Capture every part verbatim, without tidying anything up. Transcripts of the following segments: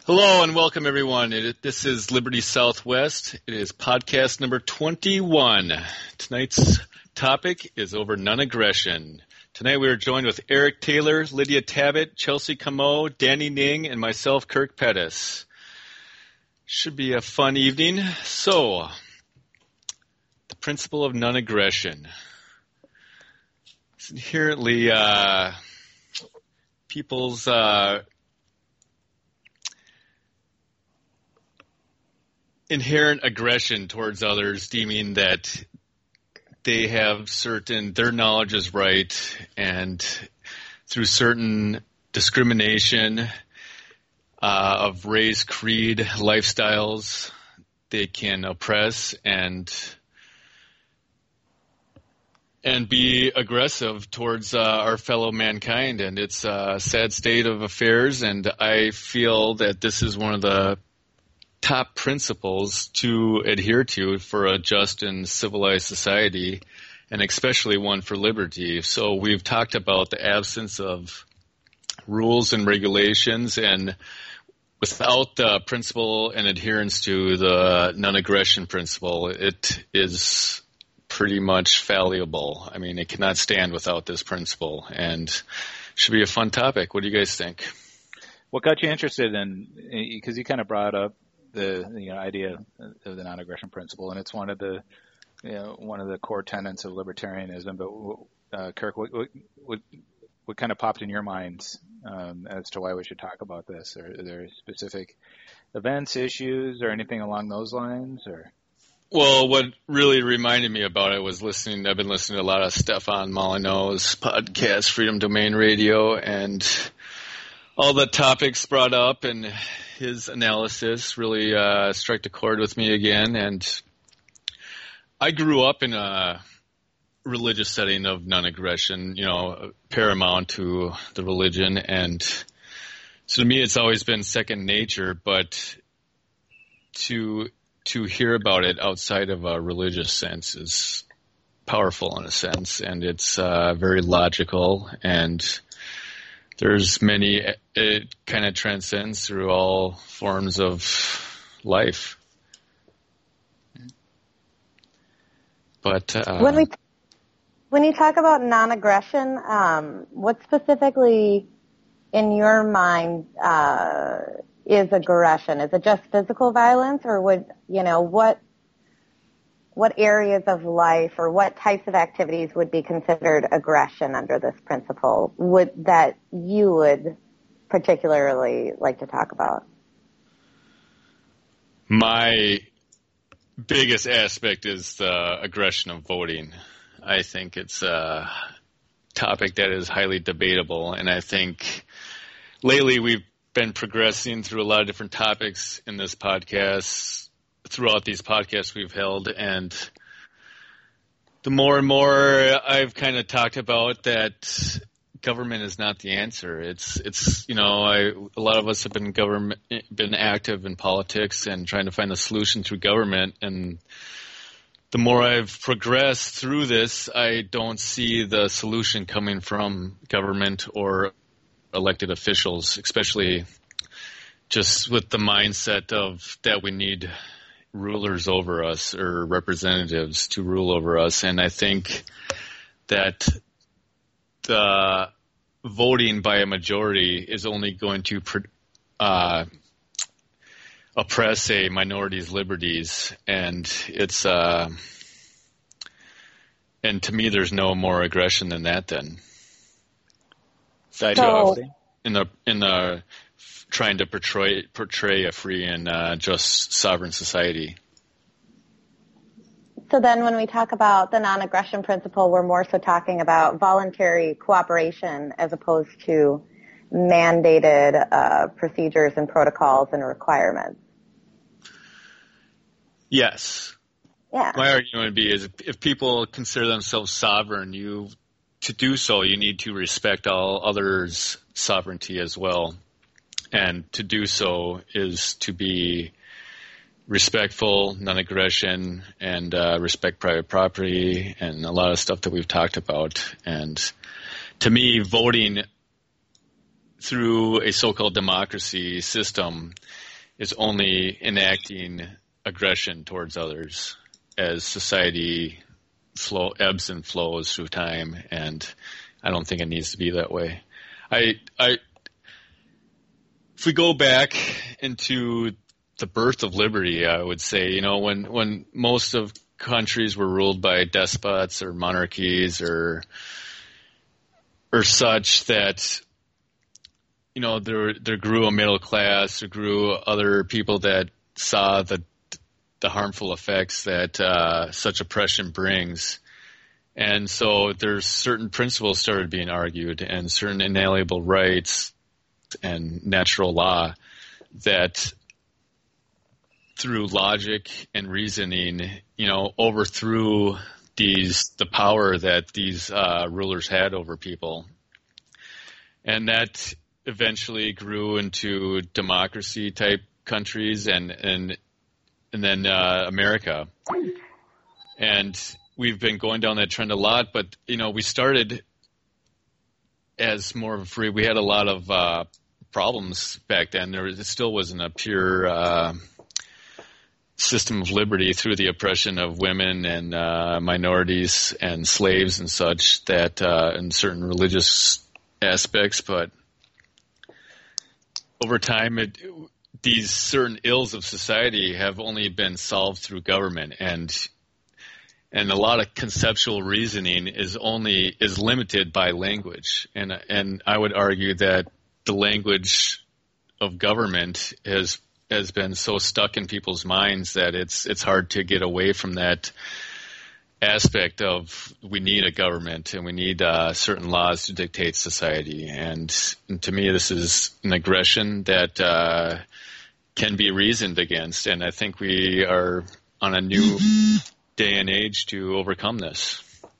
Hello and welcome, everyone. It, this is Liberty Southwest. It is podcast number twenty-one. Tonight's topic is over non-aggression. Tonight we are joined with Eric Taylor, Lydia Tabbitt, Chelsea Camo, Danny Ning, and myself, Kirk Pettis. Should be a fun evening. So, the principle of non-aggression. It's inherently uh, people's... Uh, inherent aggression towards others, deeming that they have certain, their knowledge is right, and through certain discrimination uh, of race, creed, lifestyles, they can oppress and and be aggressive towards uh, our fellow mankind. And it's a sad state of affairs, and I feel that this is one of the top principles to adhere to for a just and civilized society, and especially one for liberty. So we've talked about the absence of rules and regulations, and without the principle and adherence to the non-aggression principle, it is pretty much fallible. I mean, it cannot stand without this principle, and should be a fun topic. What do you guys think? What got you interested in, because you kind of brought up the you know, idea of the non-aggression principle, and it's one of the you know, one of the core tenets of libertarianism. But uh, Kirk, what, what what what kind of popped in your mind um, as to why we should talk about this? Are, are there specific events, issues, or anything along those lines? Or well, what really reminded me about it was listening. I've been listening to a lot of Stefan Molyneux's podcast, Freedom Domain Radio, and all the topics brought up, and his analysis really uh, struck a chord with me again. And I grew up in a religious setting of non-aggression, you know, paramount to the religion. And so to me, it's always been second nature. But to to hear about it outside of a religious sense is powerful in a sense, and it's uh, very logical, and there's many, it kind of transcends through all forms of life. But uh, when we when you talk about non-aggression, um, what specifically in your mind uh, is aggression? Is it just physical violence, or would you know what what areas of life or what types of activities would be considered aggression under this principle would that you would particularly like to talk about? My biggest aspect is the aggression of voting. I think it's a topic that is highly debatable, and I think lately we've been progressing through a lot of different topics in this podcast, throughout these podcasts we've held, and the more and more I've kind of talked about that government is not the answer. It's, it's you know, I, a lot of us have been government, been active in politics and trying to find a solution through government, and the more I've progressed through this, I don't see the solution coming from government or elected officials, especially just with the mindset of that we need rulers over us or representatives to rule over us. And I think that the voting by a majority is only going to uh, oppress a minority's liberties, and it's uh, and to me there's no more aggression than that. Then So, in the in the trying to portray portray a free and uh, just sovereign society. so then when we talk about the non-aggression principle, we're more so talking about voluntary cooperation as opposed to mandated uh, procedures and protocols and requirements. Yes. Yeah. My argument would be is if, if people consider themselves sovereign, you to do so you need to respect all others' sovereignty as well. And to do so is to be respectful, non-aggression, and uh, respect private property, and a lot of stuff that we've talked about. And to me, voting through a so-called democracy system, is only enacting aggression towards others as society flow, ebbs and flows through time, and I don't think it needs to be that way. I, I, if we go back into the birth of liberty, I would say, you know, when, when most of countries were ruled by despots or monarchies or or such, that, you know, there there grew a middle class, there grew other people that saw the the harmful effects that uh, such oppression brings. And so there's certain principles started being argued and certain inalienable rights and natural law that through logic and reasoning, you know, overthrew these, the power that these uh, rulers had over people. And that eventually grew into democracy type countries and, and, and then uh, America. And we've been going down that trend a lot, but, you know, we started as more of a free, we had a lot of uh, problems back then. There was, it still wasn't a pure uh, system of liberty through the oppression of women and uh, minorities and slaves and such, that uh, in certain religious aspects. But over time, it, these certain ills of society have only been solved through government, and and a lot of conceptual reasoning is only is limited by language. And and I would argue that the language of government has has been so stuck in people's minds that it's it's hard to get away from that aspect of we need a government and we need uh, certain laws to dictate society. And, and to me, this is an aggression that uh, can be reasoned against. And I think we are on a new day and age to overcome this.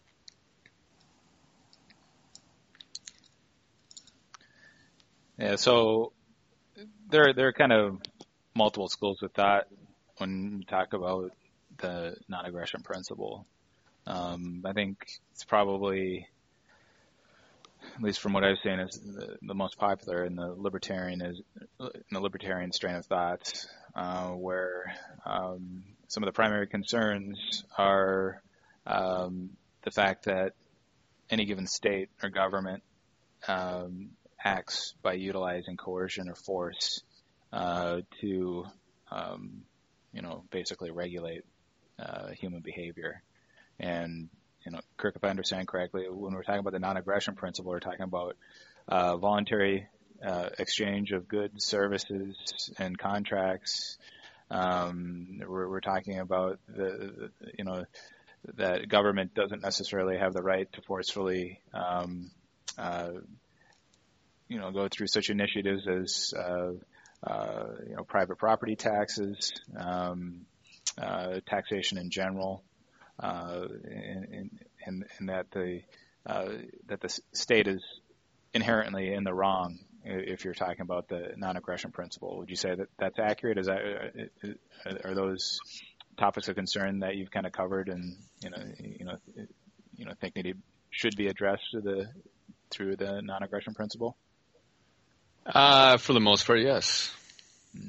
Yeah, so there there are kind of multiple schools with that when you talk about the non-aggression principle. Um, I think it's probably, at least from what I've seen, is the, the most popular in the libertarian is in the libertarian strain of thought, uh, where um, some of the primary concerns are um, the fact that any given state or government um, acts by utilizing coercion or force uh, to, um, you know, basically regulate uh, human behavior. And, you know, Kirk, if I understand correctly, when we're talking about the non-aggression principle, we're talking about uh, voluntary uh, exchange of goods, services, and contracts. Um, we're, we're talking about the, the, you know, that government doesn't necessarily have the right to forcefully, um, uh, you know, go through such initiatives as, uh, uh, you know, private property taxes, um, uh, taxation in general. Uh, and, and, and that the uh, that the state is inherently in the wrong if you're talking about the non-aggression principle. Would you say that that's accurate? Is that are those topics of concern that you've kind of covered and you know you know you know think that it should be addressed to the through the non-aggression principle? Uh, for the most part, yes. Hmm.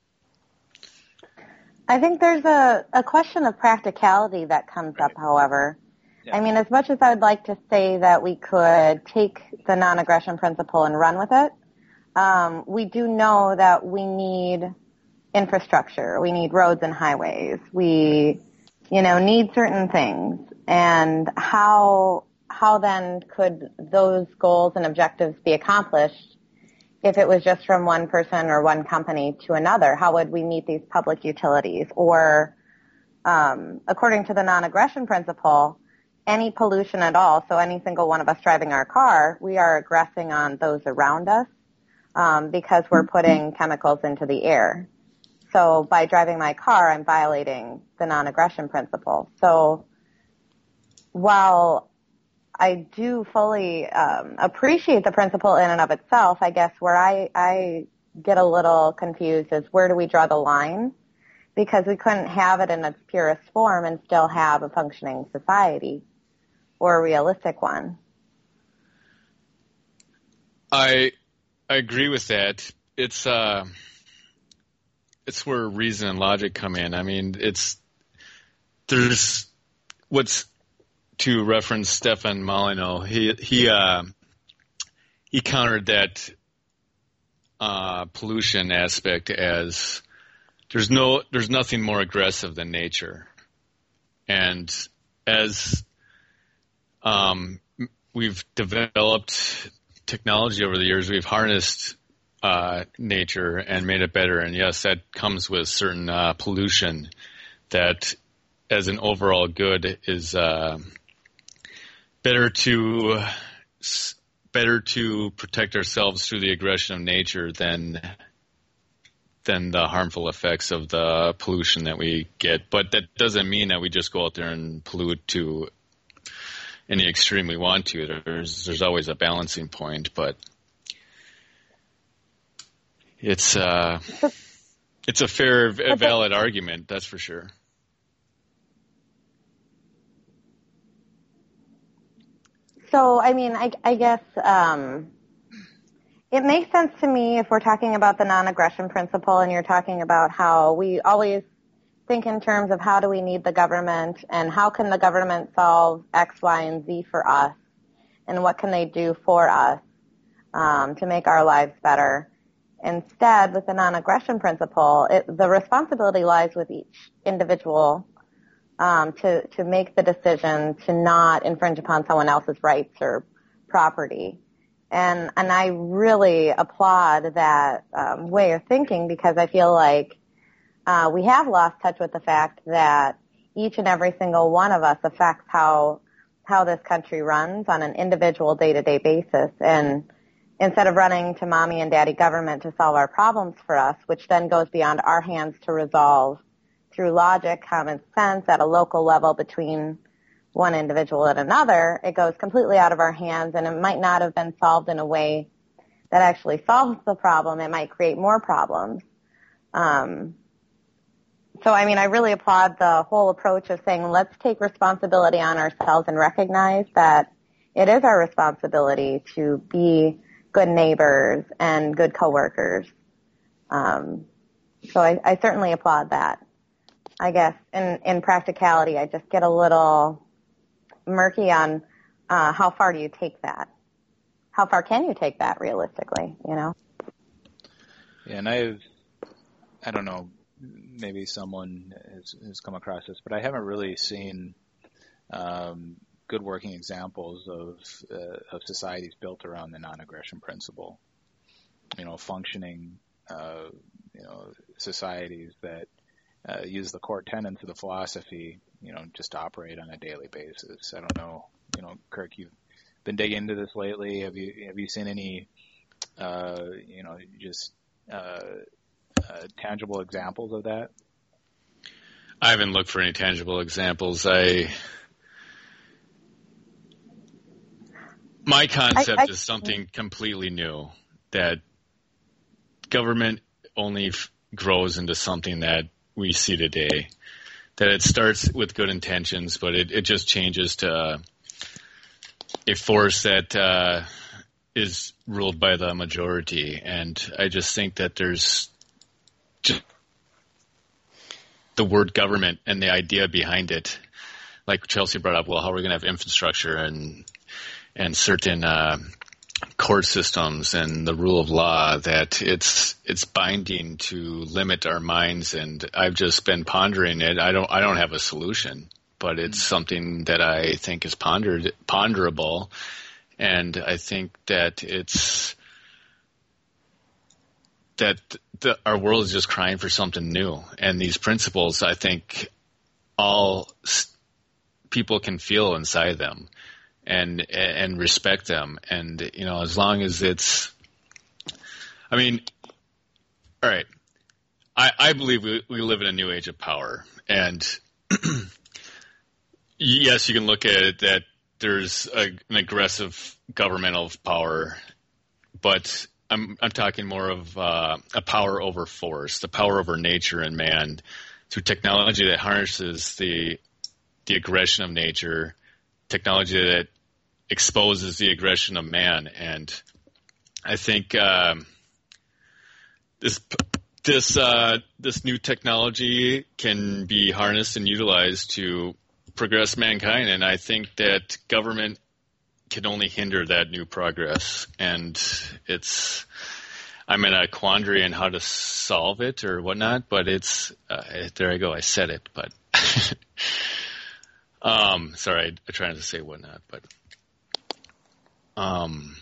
I think there's a, a question of practicality that comes up, however. Yeah. I mean, as much as I would like to say that we could take the non-aggression principle and run with it, um, we do know that we need infrastructure. We need roads and highways. We, you know, need certain things. And how, how then could those goals and objectives be accomplished if it was just from one person or one company to another? How would we meet these public utilities? Or, um, according to the non-aggression principle, any pollution at all, so any single one of us driving our car, we are aggressing on those around us um, because we're putting chemicals into the air. So by driving my car, I'm violating the non-aggression principle. So while I do fully um, appreciate the principle in and of itself, I guess where I, I get a little confused is where do we draw the line? Because we couldn't have it in its purest form and still have a functioning society or a realistic one. I I agree with that. It's uh, it's where reason and logic come in. I mean, it's there's what's to reference Stefan Molyneux. He he uh, he countered that uh, pollution aspect as there's no there's nothing more aggressive than nature, and as um, we've developed technology over the years, we've harnessed uh, nature and made it better. And yes, that comes with certain uh, pollution that, as an overall good, is uh, better to better to protect ourselves through the aggression of nature than than the harmful effects of the pollution that we get. But that doesn't mean that we just go out there and pollute to any extreme we want to. There's there's always a balancing point, but it's uh, it's a fair, valid argument, that's for sure. So, I mean, I, I guess um, it makes sense to me if we're talking about the non-aggression principle and you're talking about how we always think in terms of how do we need the government and how can the government solve X, Y, and Z for us and what can they do for us um, to make our lives better. Instead, with the non-aggression principle, it, the responsibility lies with each individual um, to, to make the decision to not infringe upon someone else's rights or property. And, and I really applaud that um, way of thinking because I feel like Uh, we have lost touch with the fact that each and every single one of us affects how how this country runs on an individual day-to-day basis. And instead of running to mommy and daddy government to solve our problems for us, which then goes beyond our hands to resolve through logic, common sense at a local level between one individual and another, it goes completely out of our hands, and it might not have been solved in a way that actually solves the problem. It might create more problems. Um, So, I mean, I really applaud the whole approach of saying let's take responsibility on ourselves and recognize that it is our responsibility to be good neighbors and good coworkers. Um, so I, I certainly applaud that. I guess in, in practicality, I just get a little murky on uh, how far do you take that? How far can you take that realistically, you know? Yeah, and I've, I don't know, maybe someone has, has come across this, but I haven't really seen um, good working examples of uh, of societies built around the non-aggression principle. You know, functioning, uh, you know, societies that uh, use the core tenets of the philosophy, you know, just to operate on a daily basis. I don't know, you know, Kirk, you've been digging into this lately. Have you have you seen any, uh, you know, just uh, Uh, tangible examples of that? I haven't looked for any tangible examples. I my concept I, I, is something completely new, that government only f- grows into something that we see today, that it starts with good intentions, but it, it just changes to uh, a force that uh, is ruled by the majority. And I just think that there's just the word government and the idea behind it, like Chelsea brought up, well, how are we going to have infrastructure and and certain uh, court systems and the rule of law, that it's it's binding to limit our minds. And I've just been pondering it. I don't I don't have a solution, but it's something that I think is pondered ponderable, and I think that it's that the, our world is just crying for something new. And these principles, I think, all people can feel inside them and and respect them. And, you know, as long as it's, I mean, all right, I, I believe we, we live in a new age of power. And yes, you can look at it that there's a, an aggressive governmental power, but I'm, I'm talking more of uh, a power over force, the power over nature and man, through technology that harnesses the the aggression of nature, technology that exposes the aggression of man. And I think um, this this uh, this new technology can be harnessed and utilized to progress mankind, and I think that government can only hinder that new progress. And it's I'm in a quandary on how to solve it or whatnot, but it's uh, there I go. I said it, but um, sorry, I, I tried to say whatnot, but um.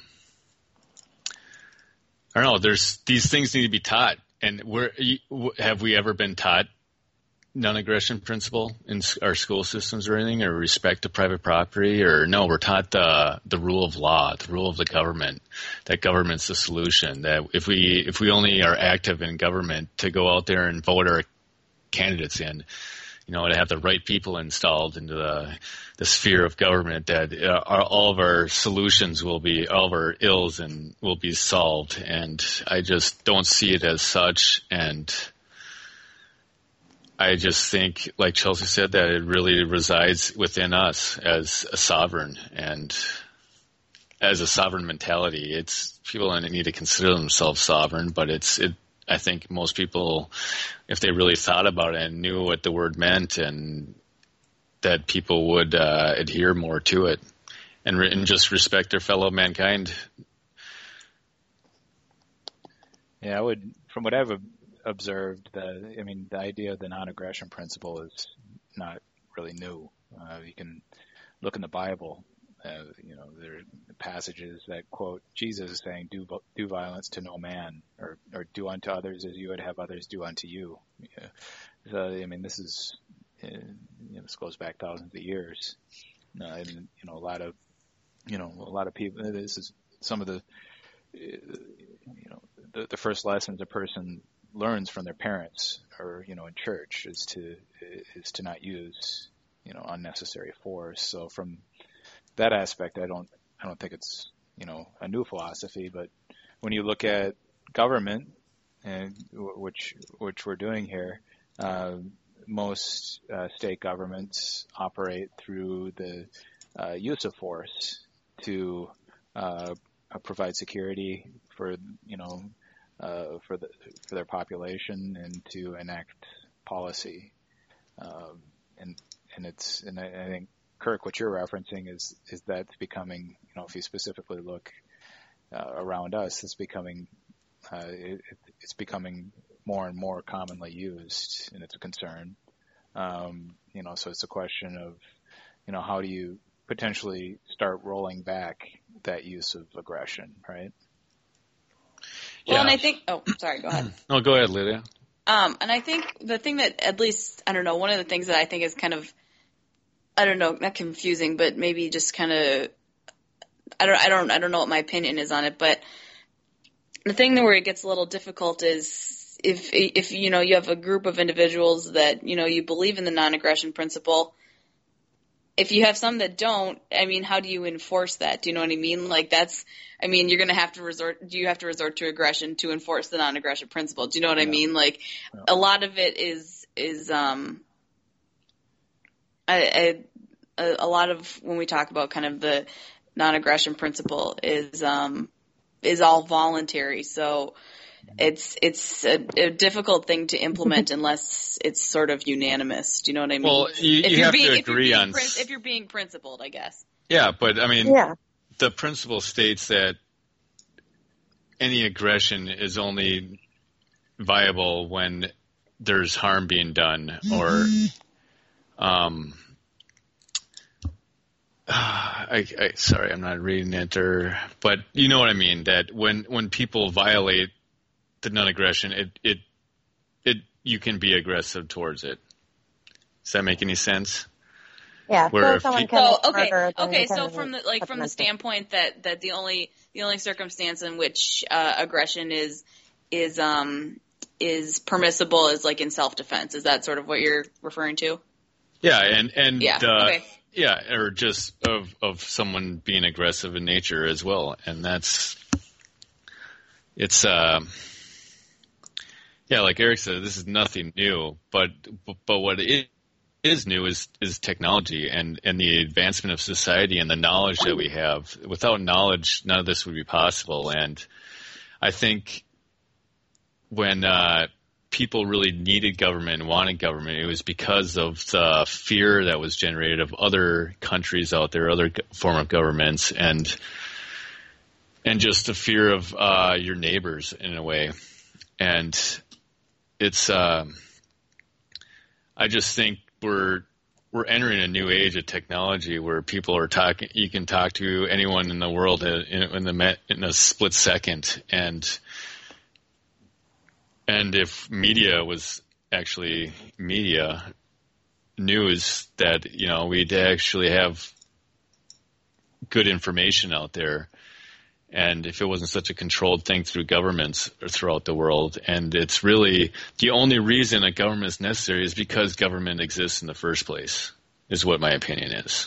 I don't know. There's these things need to be taught, and we're have we ever been taught non-aggression principle in our school systems or anything, or respect to private property, or no? We're taught the the rule of law, the rule of the government. That government's the solution. That if we if we only are active in government to go out there and vote our candidates in, you know, to have the right people installed into the the sphere of government, that uh, our, all of our solutions will be, all of our ills and will be solved. And I just don't see it as such. And I just think, like Chelsea said, that it really resides within us as a sovereign and as a sovereign mentality. It's people need to consider themselves sovereign, but it's it. I think most people, if they really thought about it and knew what the word meant, and that people would uh, adhere more to it and, re- and just respect their fellow mankind. Yeah, I would, from what I've observed, the, I mean, the idea of the non-aggression principle is not really new. Uh, you can look in the Bible. Uh, you know, there are passages that quote Jesus is saying, "Do do violence to no man, or or do unto others as you would have others do unto you." Yeah. So, I mean, this is, uh, you know, this goes back thousands of years, uh, and you know, a lot of, you know, a lot of people. This is some of the, uh, you know, the, the first lessons a person learns from their parents, or you know, in church, is to is to not use, you know, unnecessary force. So from that aspect, I don't, I don't think it's, you know, a new philosophy. But when you look at government, and which which we're doing here, uh, most uh, state governments operate through the uh, use of force to uh, provide security for, you know, uh, for the for their population and to enact policy. Um, and and it's and I, I think, Kirk, what you're referencing is is that's becoming, you know, if you specifically look uh, around us, it's becoming uh, it, it's becoming more and more commonly used, and it's a concern. Um, you know, so it's a question of, you know, how do you potentially start rolling back that use of aggression, right? Well, Yeah. and I think, oh, sorry, go ahead. No, go ahead, Lydia. Um, and I think the thing that, at least, I don't know, one of the things that I think is kind of, I don't know, not confusing, but maybe just kind of, I don't, I don't, I don't know what my opinion is on it, but the thing where it gets a little difficult is if, if, you know, you have a group of individuals that, you know, you believe in the non-aggression principle. If you have some that don't, I mean, how do you enforce that? Do you know what I mean? Like that's, I mean, you're going to have to resort, do you have to resort to aggression to enforce the non-aggression principle? Do you know what yeah. I mean? Like yeah. a lot of it is, is, um, I, I, a lot of when we talk about kind of the non-aggression principle is um, is all voluntary. So it's it's a, a difficult thing to implement unless it's sort of unanimous. Do you know what I mean? Well, you, you have being, to agree on prin- if you're being principled, I guess. Yeah, but I mean, yeah. the principle states that any aggression is only viable when there's harm being done, or um, I, I sorry, I'm not reading it, or but you know what I mean. That when when people violate the non-aggression, it it it you can be aggressive towards it. Does that make any sense? Yeah. Where so someone pe- can so okay, okay. So can from the like from the standpoint that that the only the only circumstance in which uh, aggression is is um is permissible is like in self-defense. Is that sort of what you're referring to? Yeah, and and yeah, uh, okay. yeah, or just of of someone being aggressive in nature as well, and that's it's uh, yeah, like Eric said, this is nothing new, but but what it is new is is technology and and the advancement of society and the knowledge that we have. Without knowledge, none of this would be possible, and I think when uh, people really needed government and wanted government, it was because of the fear that was generated of other countries out there, other form of governments, and and just the fear of uh, your neighbors in a way. And it's, uh, I just think we're we're entering a new age of technology where people are talking. You can talk to anyone in the world in, in the in a split second, and and if media was actually media news, that you know we'd actually have good information out there. And if it wasn't such a controlled thing through governments throughout the world, and it's really the only reason a government is necessary is because government exists in the first place, is what my opinion is.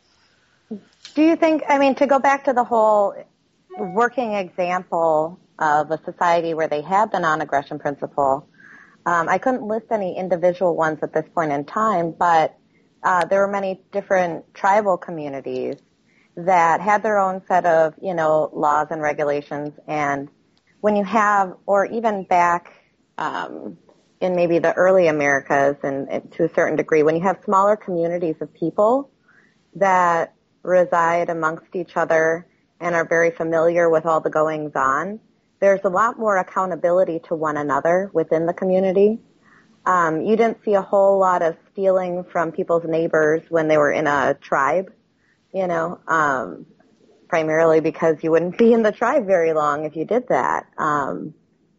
Do you think, I mean, to go back to the whole working example of a society where they had the non-aggression principle, um, I couldn't list any individual ones at this point in time, but uh, there were many different tribal communities that had their own set of, you know, laws and regulations. And when you have, or even back um, in maybe the early Americas and, and to a certain degree, when you have smaller communities of people that reside amongst each other and are very familiar with all the goings on, there's a lot more accountability to one another within the community. Um, you didn't see a whole lot of stealing from people's neighbors when they were in a tribe. You know, um, primarily because you wouldn't be in the tribe very long if you did that. Um,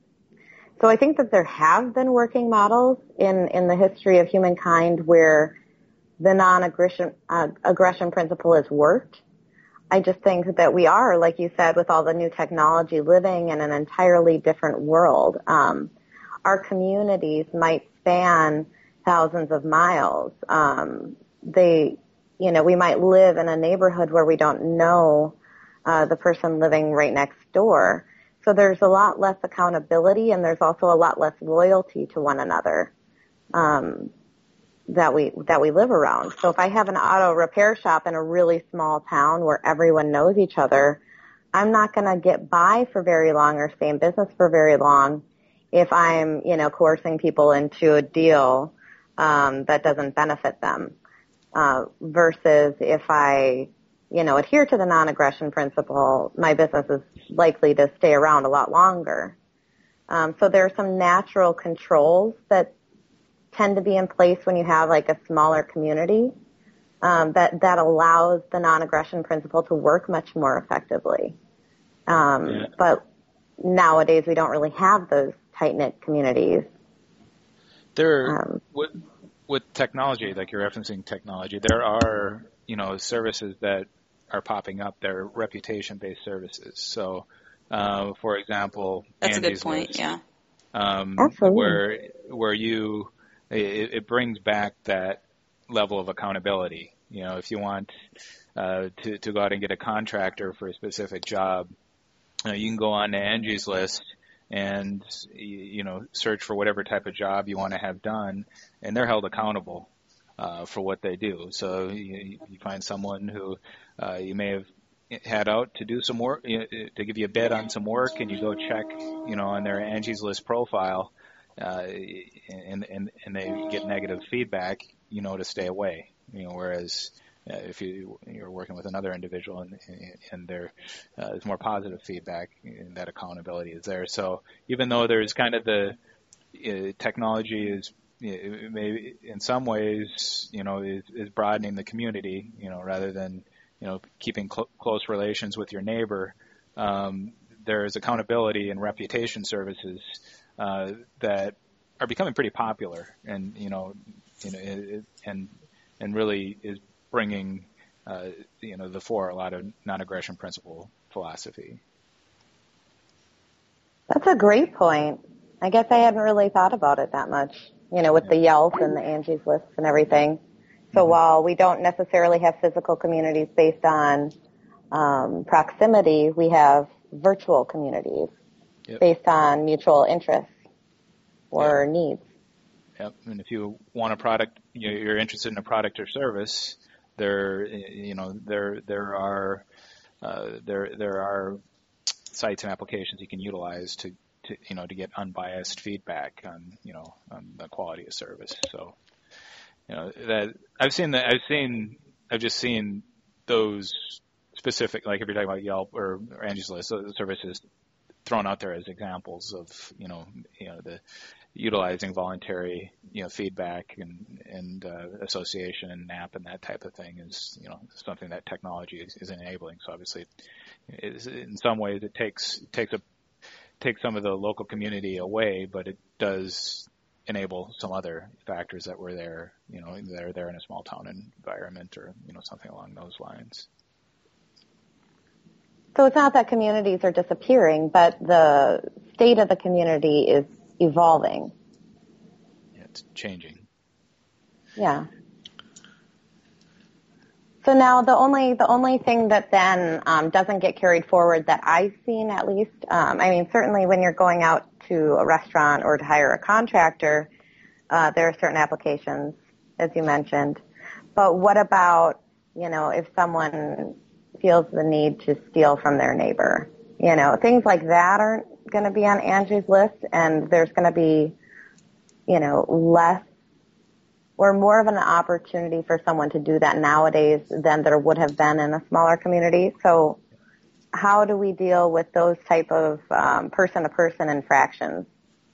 so I think that there have been working models in, in the history of humankind where the non-aggression uh, aggression principle has worked. I just think that we are, like you said, with all the new technology, living in an entirely different world. Um, our communities might span thousands of miles. Um, they You know, we might live in a neighborhood where we don't know uh, the person living right next door. So there's a lot less accountability, and there's also a lot less loyalty to one another um, that we that we live around. So if I have an auto repair shop in a really small town where everyone knows each other, I'm not going to get by for very long or stay in business for very long if I'm, you know, coercing people into a deal um, that doesn't benefit them. Uh, versus if I, you know, adhere to the non-aggression principle, my business is likely to stay around a lot longer. Um, so there are some natural controls that tend to be in place when you have like a smaller community um, that that allows the non-aggression principle to work much more effectively. Um, yeah. But nowadays we don't really have those tight-knit communities. There, um, what? With technology, like you're referencing technology, there are, you know, services that are popping up. They're reputation-based services. So, uh, for example, that's Angie's a good point. List, yeah. Um, Absolutely. Where where you it, it brings back that level of accountability. You know, if you want uh, to to go out and get a contractor for a specific job, uh, you can go on to Angie's List and, you know, search for whatever type of job you want to have done, and they're held accountable uh, for what they do. So you, you find someone who uh, you may have had out to do some work, you know, to give you a bid on some work, and you go check, you know, on their Angie's List profile, uh, and, and, and they get negative feedback, you know, to stay away. You know, whereas Uh, if you, you're working with another individual and, and there uh, is more positive feedback, and that accountability is there. So even though there's kind of the uh, technology is, it may, in some ways, you know, is, is broadening the community, you know, rather than, you know, keeping cl- close relations with your neighbor, um, there is accountability and reputation services uh, that are becoming pretty popular, and you know, you know, it, and and really is bringing, uh, you know, the fore a lot of non-aggression principle philosophy. That's a great point. I guess I hadn't really thought about it that much, you know, with yeah. the Yelp and the Angie's List and everything. So mm-hmm. while we don't necessarily have physical communities based on um, proximity, we have virtual communities yep. based on mutual interests or yep. needs. Yep. And if you want a product, you're interested in a product or service, there, you know, there there are uh, there there are sites and applications you can utilize to, to you know to get unbiased feedback on you know on the quality of service. So you know that I've seen that I've seen I've just seen those specific, like if you're talking about Yelp or, or Angie's List, those services thrown out there as examples of you know you know the utilizing voluntary, you know, feedback and, and uh, association and N A P and that type of thing is, you know, something that technology is, is enabling. So obviously, it is, in some ways, it takes takes a takes some of the local community away, but it does enable some other factors that were there, you know, that are there in a small town environment or, you know, something along those lines. So it's not that communities are disappearing, but the state of the community is evolving. Yeah, it's changing. Yeah. So now the only the only thing that then um, doesn't get carried forward that I've seen, at least, um, I mean, certainly when you're going out to a restaurant or to hire a contractor, uh, there are certain applications, as you mentioned. But what about, you know, if someone feels the need to steal from their neighbor? You know, things like that aren't going to be on Angie's List, and there's going to be, you know, less or more of an opportunity for someone to do that nowadays than there would have been in a smaller community. So how do we deal with those type of um, person-to-person infractions?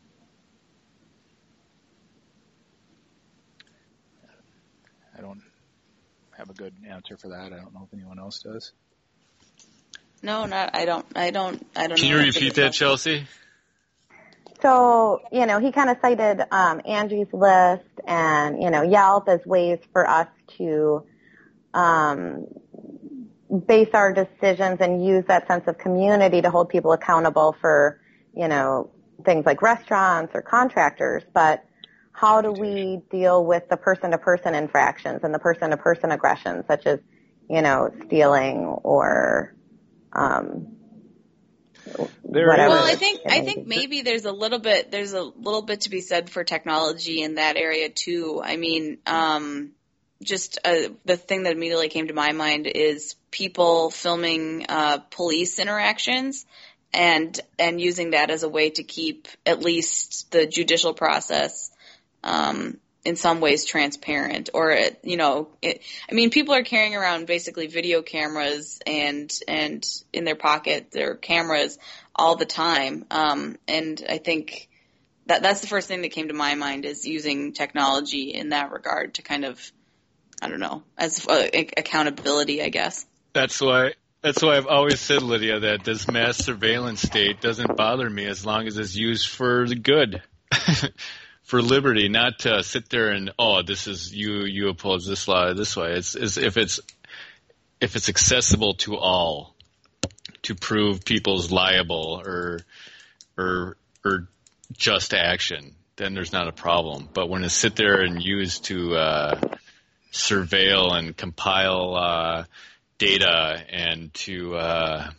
I don't have a good answer for that. I don't know if anyone else does. No, not. I don't. I don't. I don't. Can know you repeat that, Chelsea? So, you know, he kind of cited um, Angie's List and, you know, Yelp as ways for us to um, base our decisions and use that sense of community to hold people accountable for, you know, things like restaurants or contractors. But how do we deal with the person-to-person infractions and the person-to-person aggression, such as, you know, stealing or um whatever? Well, I think I think maybe there's a little bit there's a little bit to be said for technology in that area too. I mean, um, just uh, the thing that immediately came to my mind is people filming uh, police interactions and and using that as a way to keep at least the judicial process um, in some ways transparent. Or it, you know, it, I mean, people are carrying around basically video cameras and and in their pocket their cameras all the time. Um, and I think that that's the first thing that came to my mind is using technology in that regard to kind of, I don't know, as uh, accountability, I guess. That's why that's why I've always said, Lydia, that this mass surveillance state doesn't bother me as long as it's used for the good, for liberty, not to sit there and, oh, this is you you oppose this law this way. It's, it's if it's if it's accessible to all, to prove people's liable or or or just action, then there's not a problem. But when it's sit there and used to uh, surveil and compile uh, data and to uh,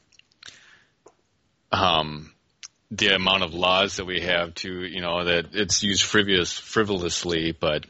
um, the amount of laws that we have to, you know, that it's used frivolous, frivolously, but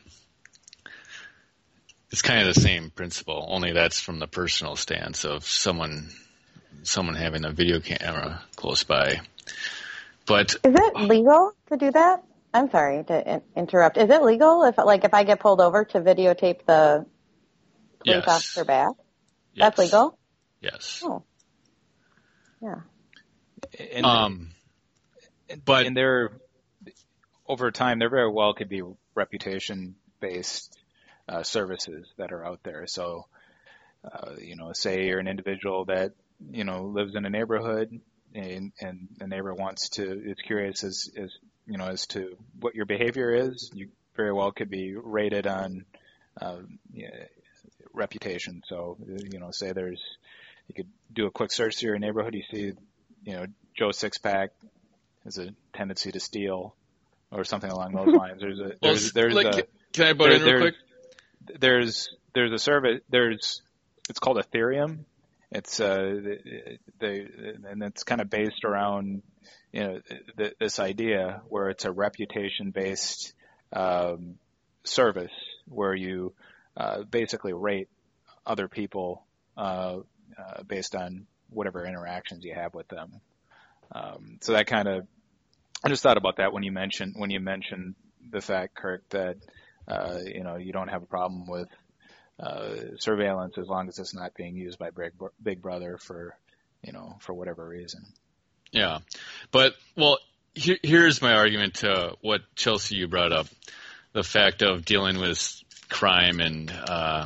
it's kind of the same principle, only that's from the personal stance of someone someone having a video camera close by. But is it legal to do that? I'm sorry to in- interrupt. Is it legal if, like, if I get pulled over to videotape the police yes. officer back? Yes. That's legal? Yes. Oh. Yeah. And, um, but and there, over time, there very well could be reputation-based uh, services that are out there. So, uh, you know, say you're an individual that, you know, lives in a neighborhood and, and the neighbor wants to, is curious as, as, you know, as to what your behavior is. You very well could be rated on uh, you know, reputation. So, you know, say there's, you could do a quick search through your neighborhood. You see, you know, Joe Sixpack has a tendency to steal or something along those lines. There's a, there's, there's like, a, can I butt there, in real quick? There's, there's a service, there's, it's called Ethereum. It's, uh, the, the, and it's kind of based around, you know, th- this idea where it's a reputation-based, um, service where you, uh, basically rate other people, uh, uh, based on whatever interactions you have with them. Um, so that kind of, I just thought about that when you mentioned when you mentioned the fact, Kirk, that uh, you know you don't have a problem with uh, surveillance as long as it's not being used by Big, Big Brother for you know for whatever reason. Yeah, but well, here, here's my argument to what Chelsea you brought up, the fact of dealing with crime and uh,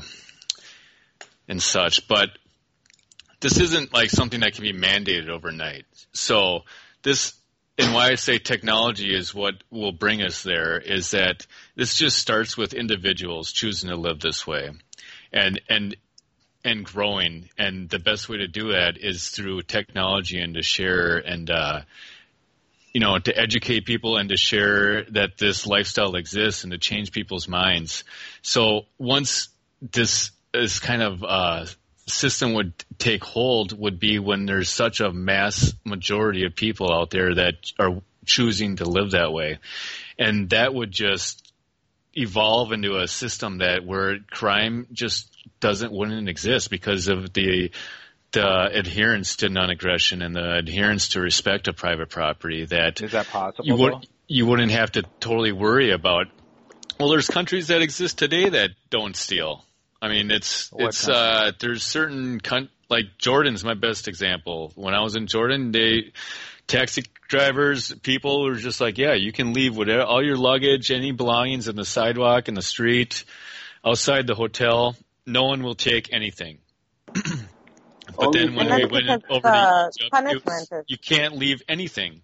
and such, but this isn't like something that can be mandated overnight. So this, and why I say technology is what will bring us there, is that this just starts with individuals choosing to live this way, and and and growing. And the best way to do that is through technology and to share and uh, you know to educate people and to share that this lifestyle exists and to change people's minds. So once this is kind of uh, system would take hold would be when there's such a mass majority of people out there that are choosing to live that way. And that would just evolve into a system that where crime just doesn't, wouldn't exist because of the, the adherence to non-aggression and the adherence to respect of private property. That is that possible? You, would, you wouldn't have to totally worry about, well, there's countries that exist today that don't steal. I mean, it's What it's country? uh, there's certain con- like Jordan's my best example. When I was in Jordan, they taxi drivers, people were just like, yeah, you can leave whatever, all your luggage, any belongings in the sidewalk, in the street, outside the hotel. No one will take anything. But Only then when And we that's went because over the to Egypt, it punishment was, is- you can't leave anything.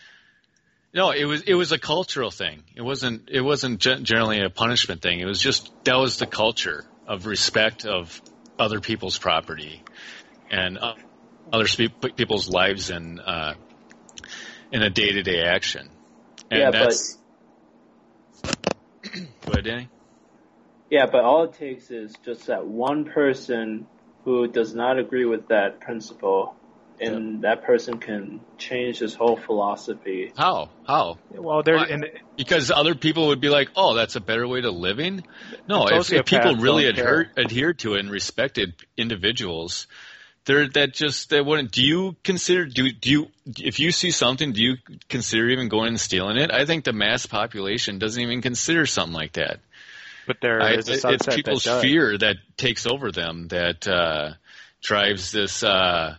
No, it was it was a cultural thing. It wasn't it wasn't gen- generally a punishment thing. It was just that was the culture of respect of other people's property and uh, other spe- people's lives in uh, in a day to day action. And Yeah, that's. Go ahead, Danny. Yeah, but all it takes is just that one person who does not agree with that principle, and that person can change his whole philosophy. How? How? Well, there Why? and Because other people would be like, "Oh, that's a better way to living." No, The if, if people sociopaths really don't care. adhere, adhered to it and respected individuals, they're that just they wouldn't. Do you consider? Do do you if you see something, do you consider even going and stealing it? I think the mass population doesn't even consider something like that. but there I, is a it's subset people's that does. fear that takes over them that uh, drives this. Uh,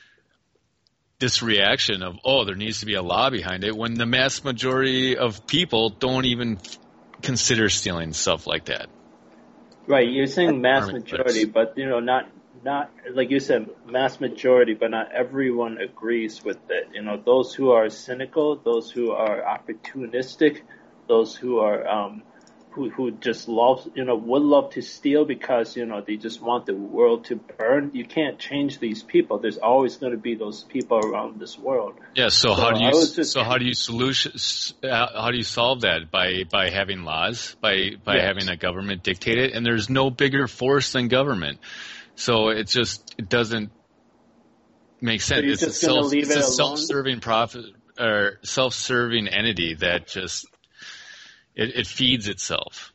this reaction of, oh, there needs to be a law behind it, when the mass majority of people don't even consider stealing stuff like that. Right, you're saying mass Army majority, clips. but you know, not not like you said, mass majority, but not everyone agrees with it. You know, those who are cynical, those who are opportunistic, those who are um, who who just love, you know, would love to steal because you know they just want the world to burn. You can't change these people. There's always going to be those people around this world. Yeah. So, So how do I you was just- so how do you solution uh, how do you solve that by by having laws, by by Yes. having a government dictate it? And there's no bigger force than government. So it just it doesn't make sense. you're it's just a gonna self, leave it's it a alone? self-serving profit or self-serving entity that just it, it feeds itself.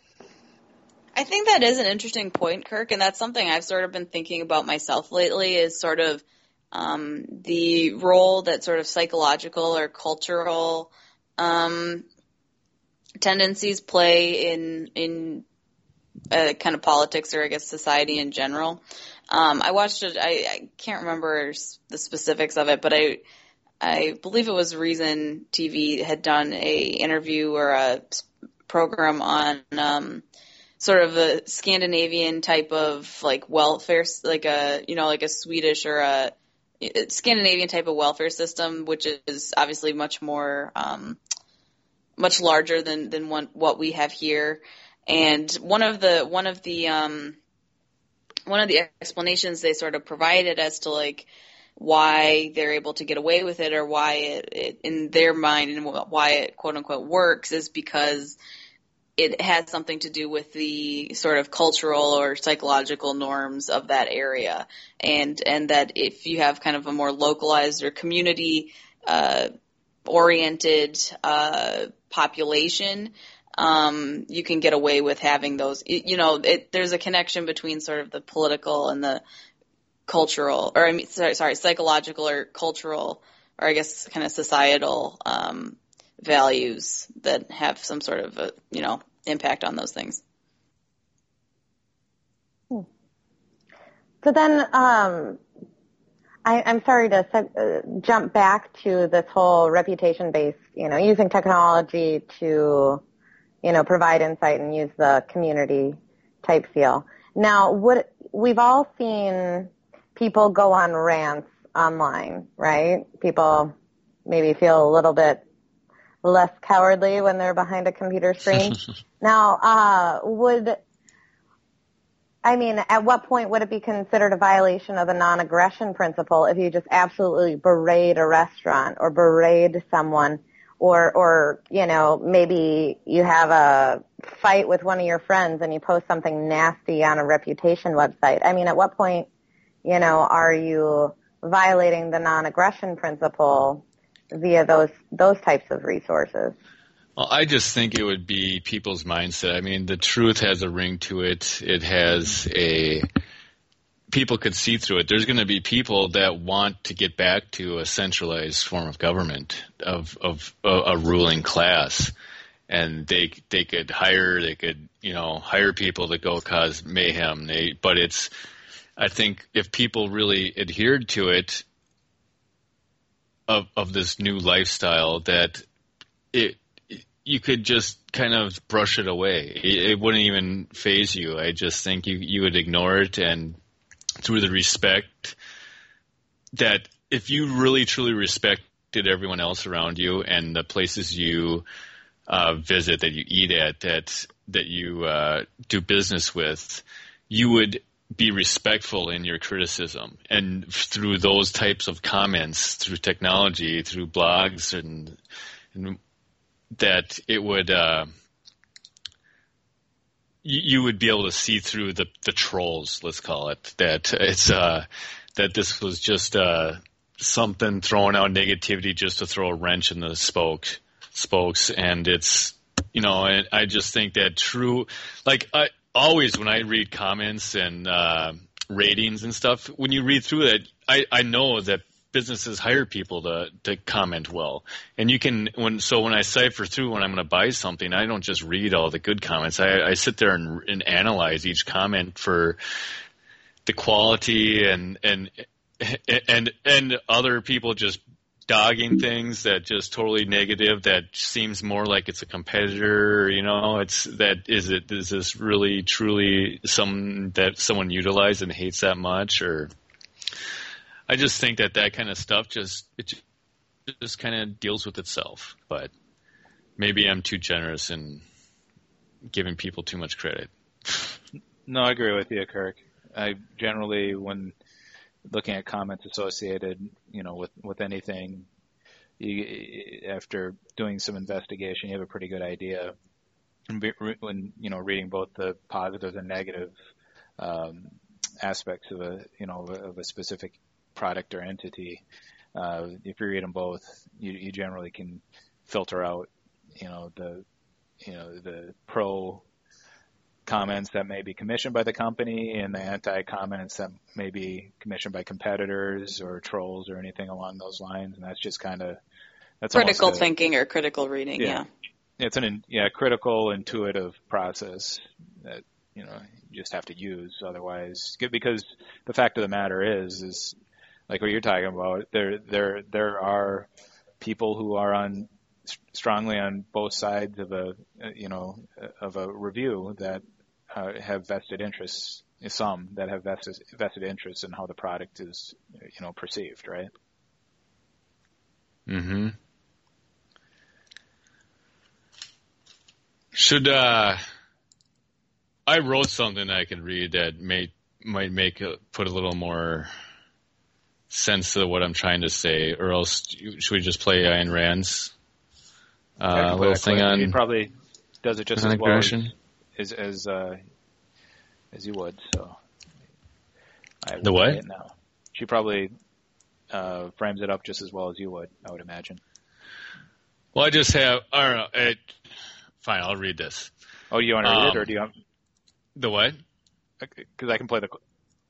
I think that is an interesting point, Kirk, and that's something I've sort of been thinking about myself lately, is sort of um, the role that sort of psychological or cultural um, tendencies play in in uh, kind of politics, or I guess society in general. Um, I watched it. I, I can't remember s- the specifics of it, but I I believe it was Reason T V had done a interview or a s- program on um, sort of a Scandinavian type of like welfare, s- like a you know like a Swedish or a Scandinavian type of welfare system, which is obviously much more um, much larger than than one, what we have here. And one of the one of the um, one of the explanations they sort of provided as to like why they're able to get away with it, or why it, it in their mind and why it quote unquote works, is because it has something to do with the sort of cultural or psychological norms of that area, and and that if you have kind of a more localized or community uh, oriented uh, population, um, you can get away with having those. You know, it, there's a connection between sort of the political and the cultural, or I mean, sorry, sorry psychological or cultural or I guess kind of societal um, values that have some sort of a, you know, impact on those things. Hmm. So then, um, I, I'm sorry to uh, jump back to this whole reputation-based, you know, using technology to, you know, provide insight and use the community type feel. Now, what we've all seen people go on rants online, right? People maybe feel a little bit less cowardly when they're behind a computer screen. Now, uh, would, I mean, at what point would it be considered a violation of the non-aggression principle if you just absolutely berate a restaurant or berate someone, or, or, you know, maybe you have a fight with one of your friends and you post something nasty on a reputation website? I mean, at what point, you know, are you violating the non-aggression principle via those those types of resources? Well, I just think it would be people's mindset. I mean, the truth has a ring to it. It has a – people could see through it. There's going to be people that want to get back to a centralized form of government, of, of a, a ruling class. And they they could hire – they could, you know, hire people to go cause mayhem. They, but it's – I think if people really adhered to it, of of this new lifestyle, that it – you could just kind of brush it away. It, it wouldn't even faze you. I just think you, you would ignore it, and through the respect that if you really truly respected everyone else around you and the places you uh, visit, that you eat at, that that you uh, do business with, you would be respectful in your criticism. And through those types of comments, through technology, through blogs, and, and that it would uh, you, you would be able to see through the, the trolls, let's call it, that it's uh, that this was just uh, something throwing out negativity just to throw a wrench in the spokes spokes and it's, you know, I, I just think that true, like I always when I read comments and uh, ratings and stuff, when you read through that, I, I know that businesses hire people to, to comment well. And you can, when, so when I cipher through when I'm going to buy something, I don't just read all the good comments. I, I sit there and, and analyze each comment for the quality and, and, and, and other people just dogging things that just totally negative, that seems more like it's a competitor, you know, it's that, is it, is this really truly some that someone utilized and hates that much? Or, I just think that that kind of stuff just it just kind of deals with itself. But maybe I'm too generous in giving people too much credit. No, I agree with you, Kirk. I generally, when looking at comments associated, you know, with with anything, you, after doing some investigation, you have a pretty good idea. When you know, reading both the positive and negative um, aspects of a you know of a specific product or entity, uh, if you read them both, you, you generally can filter out, you know, the, you know, the pro comments that may be commissioned by the company and the anti comments that may be commissioned by competitors or trolls or anything along those lines. And that's just kind of, that's critical a, thinking or critical reading. Yeah. yeah. It's an, yeah, critical, intuitive process that, you know, you just have to use otherwise, because the fact of the matter is, is, like what you're talking about, there there there are people who are on strongly on both sides of a you know of a review that uh, have vested interests. Some that have vested vested interests in how the product is you know perceived, right? Mm-hmm. Should uh, I wrote something I could read that may might make a, put a little more sense of what I'm trying to say, or else should we just play Ayn Rand's uh, little thing on? He probably does it just as well as as as, uh, as you would. So I will the what? It now. She probably uh, frames it up just as well as you would, I would imagine. Well, I just have. I don't know. It, fine, I'll read this. Oh, you want to read um, it, or do you want the what? Because I can play the.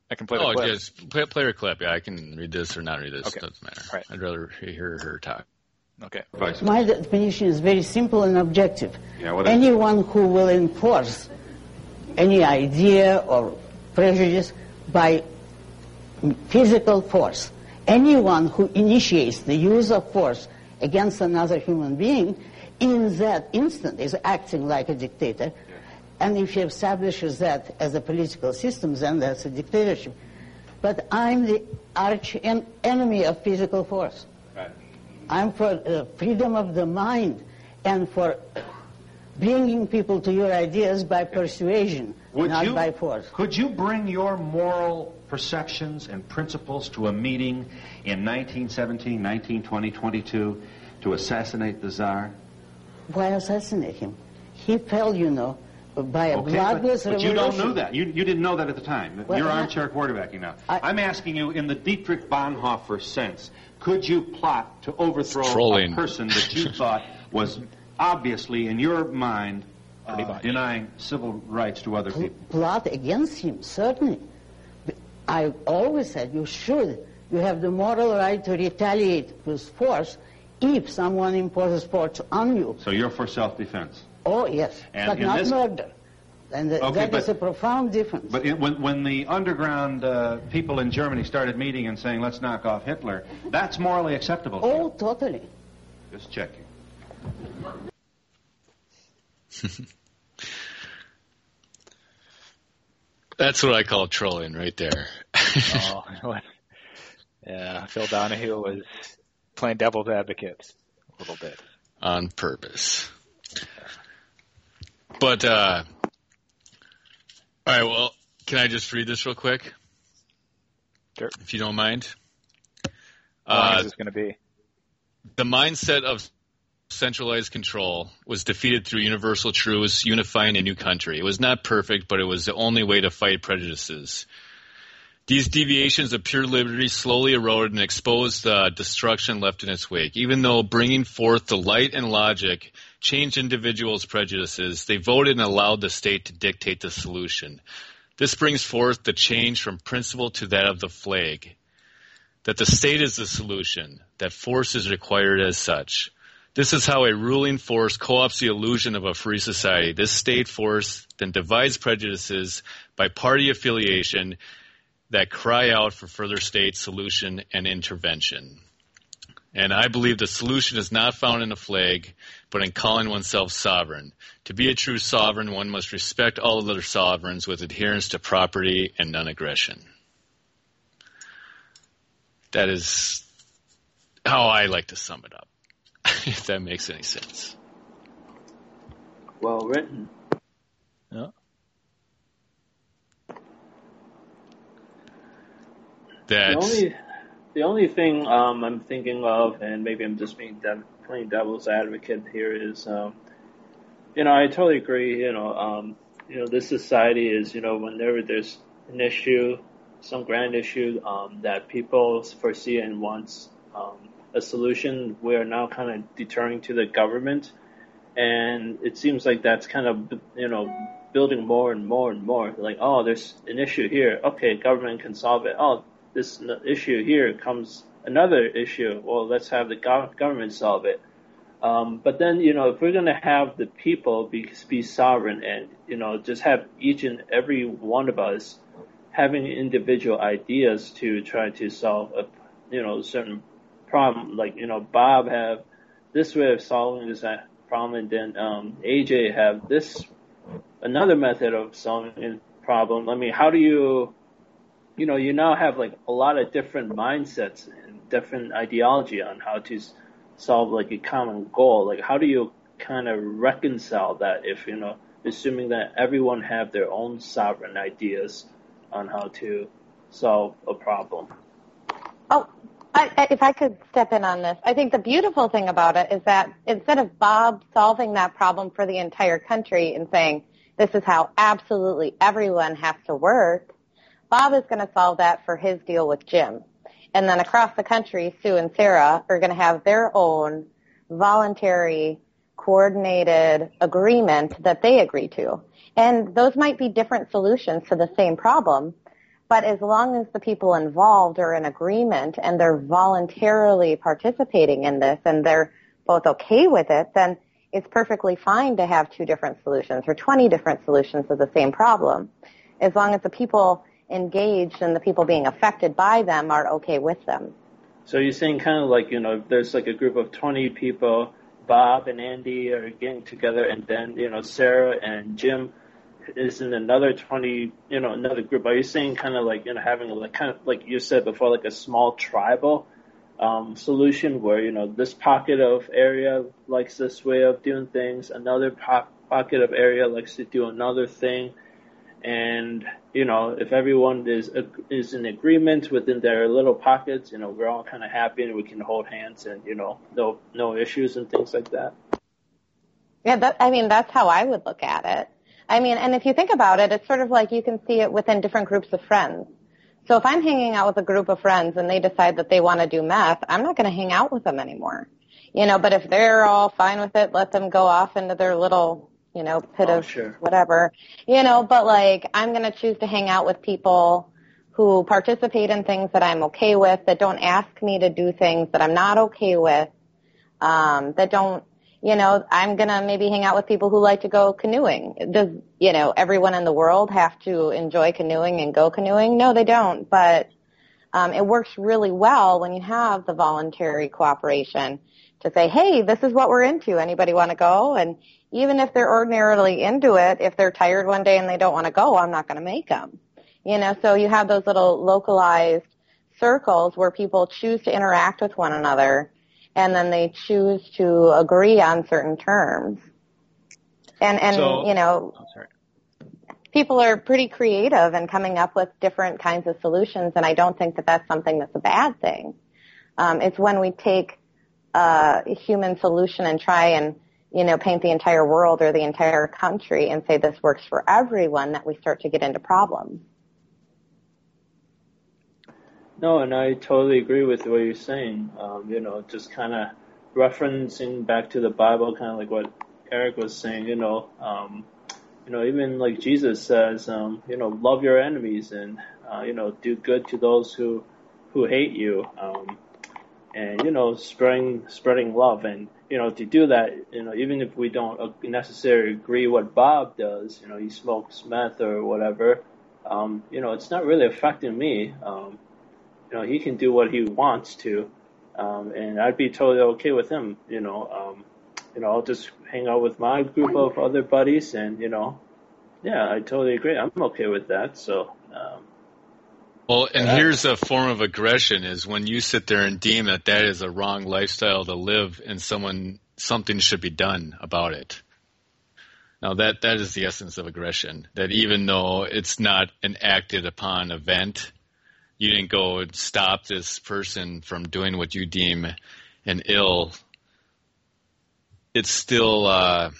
I can play the oh, clip. just play, play her clip. Yeah, I can read this or not read this. Okay. Doesn't matter. Right. I'd rather hear her talk. Okay. My definition is very simple and objective. Yeah, what is Anyone who will enforce any idea or prejudice by physical force, anyone who initiates the use of force against another human being, in that instant is acting like a dictator. Yeah. And if he establishes that as a political system, then that's a dictatorship. But I'm the arch en- enemy of physical force. Right. I'm for uh, freedom of the mind and for bringing people to your ideas by persuasion, Would not you, by force. Could you bring your moral perceptions and principles to a meeting in nineteen seventeen, nineteen twenty, twenty-two to assassinate the Tsar? Why assassinate him? He fell, you know, by a Okay, bloodless but, but revolution. you don't know that. You, you didn't know that at the time. Well, You're I- armchair quarterbacking now. I- I'm asking you, in the Dietrich Bonhoeffer sense, could you plot to overthrow Trolling. a person that you thought was obviously, in your mind, uh, denying civil rights to other pl- people? plot against him, certainly. But I always said you should. You have the moral right to retaliate with force if someone imposes force on you. So you're for self-defense. Oh, yes, And but in not this- murder. And th- Okay, that is but- a profound difference. But it, when, when the underground uh, people in Germany started meeting and saying, let's knock off Hitler, that's morally acceptable. oh, totally. Just checking. That's what I call trolling right there. Oh, what? Yeah, Phil Donahue was playing devil's advocate a little bit. On purpose. But, uh, all right, well, can I just read this real quick? Sure. If you don't mind. How long Uh, is this going to be? the mindset of centralized control was defeated through universal truths, unifying a new country. It was not perfect, but it was the only way to fight prejudices. These deviations of pure liberty slowly eroded and exposed the destruction left in its wake. Even though bringing forth the light and logic changed individuals' prejudices, they voted and allowed the state to dictate the solution. This brings forth the change from principle to that of the flag, that the state is the solution, that force is required as such. This is how a ruling force co-opts the illusion of a free society. This state force then divides prejudices by party affiliation that cry out for further state solution and intervention. And I believe the solution is not found in a flag, but in calling oneself sovereign. To be a true sovereign, one must respect all other sovereigns with adherence to property and non-aggression. That is how I like to sum it up, if that makes any sense. Well written. Yeah. That's, The only, the only thing um, I'm thinking of, and maybe I'm just being dev- playing devil's advocate here, is, um, you know, I totally agree. You know, um, you know, this society is, you know, whenever there's an issue, some grand issue um, that people foresee and wants um, a solution, we are now kind of deterring to the government, and it seems like that's kind of, you know, building more and more and more. Like, oh, there's an issue here. Okay, government can solve it. Oh, this issue here comes another issue. Well, let's have the go- government solve it. Um, but then, you know, if we're going to have the people be, be sovereign and, you know, just have each and every one of us having individual ideas to try to solve a, you know, certain problem, like, you know, Bob have this way of solving this problem, and then um, A J have this, another method of solving a problem. I mean, how do you, you know, you now have like a lot of different mindsets and different ideology on how to solve like a common goal. Like, how do you kind of reconcile that if, you know, assuming that everyone have their own sovereign ideas on how to solve a problem? Oh, I, I- if I could step in on this, I think the beautiful thing about it is that instead of Bob solving that problem for the entire country and saying, this is how absolutely everyone has to work, Bob is going to solve that for his deal with Jim. And then across the country, Sue and Sarah are going to have their own voluntary, coordinated agreement that they agree to. And those might be different solutions to the same problem, But as long as the people involved are in agreement and they're voluntarily participating in this and they're both okay with it, then it's perfectly fine to have two different solutions or twenty different solutions of the same problem, as long as the people engaged and the people being affected by them are okay with them. So you're saying kind of like, you know, there's like a group of twenty people, Bob and Andy are getting together, and then, you know, Sarah and Jim is in another twenty, you know, another group. Are you saying kind of like, you know, having like kind of like you said before, like a small tribal um, solution where, you know, this pocket of area likes this way of doing things, another po- pocket of area likes to do another thing, and you know, if everyone is is in agreement within their little pockets, you know, we're all kind of happy and we can hold hands and, you know, no no issues and things like that. Yeah, that, I mean, that's how I would look at it. I mean, and if you think about it, it's sort of like you can see it within different groups of friends. So if I'm hanging out with a group of friends and they decide that they want to do meth, I'm not going to hang out with them anymore. You know, but if they're all fine with it, let them go off into their little, you know, pit oh, of sure. whatever. You know, but like I'm going to choose to hang out with people who participate in things that I'm okay with, that don't ask me to do things that I'm not okay with, um, that don't, you know, I'm going to maybe hang out with people who like to go canoeing. Does, you know, everyone in the world have to enjoy canoeing and go canoeing? No, they don't. But um, it works really well when you have the voluntary cooperation to say, hey, this is what we're into. Anybody want to go? And even if they're ordinarily into it, if they're tired one day and they don't want to go, I'm not going to make them. You know, so you have those little localized circles where people choose to interact with one another, and then they choose to agree on certain terms. And, and So, you know, oh, sorry. people are pretty creative in coming up with different kinds of solutions, and I don't think that that's something that's a bad thing. Um, it's when we take a human solution and try and, you know, paint the entire world or the entire country and say this works for everyone that we start to get into problems. No, and I totally agree with what you're saying. Um, you know, just kind of referencing back to the Bible, kind of like what Eric was saying. You know, um, you know, even like Jesus says, um, you know, love your enemies and uh, you know, do good to those who who hate you, um, and you know, spreading spreading love. And you know, to do that, you know, even if we don't necessarily agree what Bob does, you know, he smokes meth or whatever, um, you know, it's not really affecting me. Um, You know, he can do what he wants to, um, and I'd be totally okay with him. You know, um, you know, I'll just hang out with my group of other buddies, and you know, yeah, I totally agree. I'm okay with that. So, um, well, and yeah. here's a form of aggression: is when you sit there and deem that that is a wrong lifestyle to live, and someone something should be done about it. Now that that is the essence of aggression. That even though it's not an acted upon event, you didn't go and stop this person from doing what you deem an ill. It's still, uh,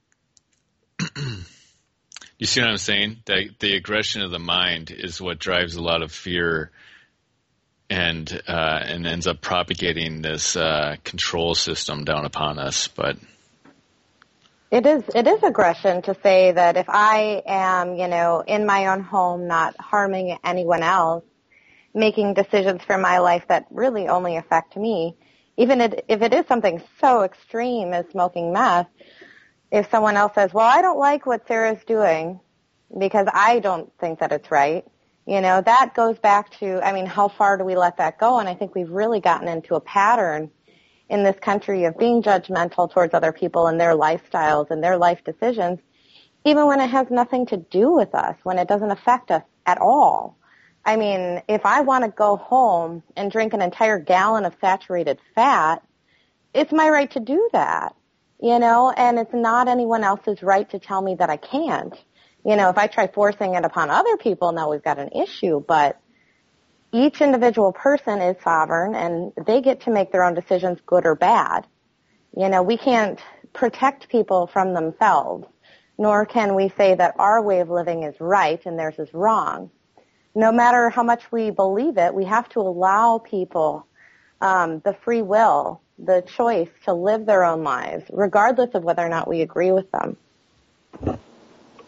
you see what I'm saying? The, the aggression of the mind is what drives a lot of fear and uh, and ends up propagating this uh, control system down upon us. But It is, it is aggression to say that if I am, you know, in my own home, not harming anyone else, making decisions for my life that really only affect me, even if it is something so extreme as smoking meth, if someone else says, well, I don't like what Sarah's doing because I don't think that it's right, you know, that goes back to, I mean, how far do we let that go? And I think we've really gotten into a pattern in this country of being judgmental towards other people and their lifestyles and their life decisions, even when it has nothing to do with us, when it doesn't affect us at all. I mean, if I want to go home and drink an entire gallon of saturated fat, it's my right to do that, you know, and it's not anyone else's right to tell me that I can't. You know, if I try forcing it upon other people, now we've got an issue, but each individual person is sovereign and they get to make their own decisions, good or bad. You know, we can't protect people from themselves, nor can we say that our way of living is right and theirs is wrong. No matter how much we believe it, we have to allow people um, the free will, the choice to live their own lives, regardless of whether or not we agree with them.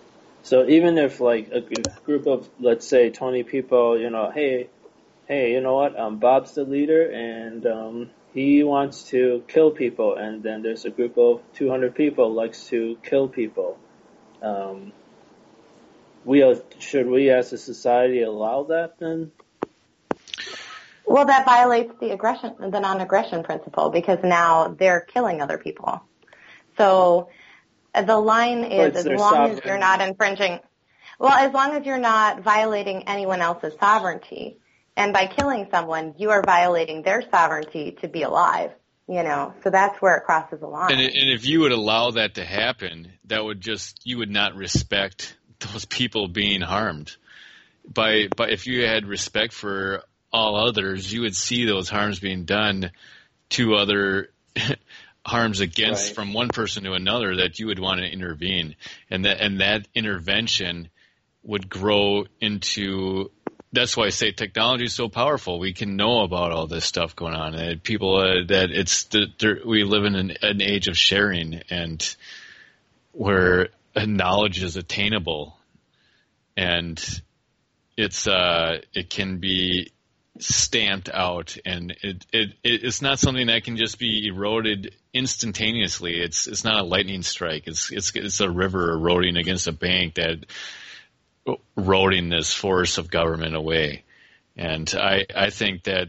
So even if like a group of, let's say, twenty people, you know, hey, hey, you know what? Um, Bob's the leader, and um, he wants to kill people, and then there's a group of two hundred people likes to kill people. Um, we are, should we as a society allow that then? Well, that violates the aggression, the non-aggression principle, because now they're killing other people. So uh, the line is, as long sovereign. as you're not infringing, well, as long as you're not violating anyone else's sovereignty. And by killing someone, you are violating their sovereignty to be alive, you know. So that's where it crosses the line. And, and if you would allow that to happen, that would just, you would not respect those people being harmed. By, by if you had respect for all others, you would see those harms being done to other harms against right. from one person to another, that you would want to intervene, and that and that intervention would grow into. That's why I say technology is so powerful. We can know about all this stuff going on, and people uh, that it's the, we live in an, an age of sharing, and where knowledge is attainable, and it's uh it can be stamped out, and it, it it's not something that can just be eroded instantaneously. It's it's not a lightning strike. It's it's it's a river eroding against a bank that eroding this force of government away. And I I think that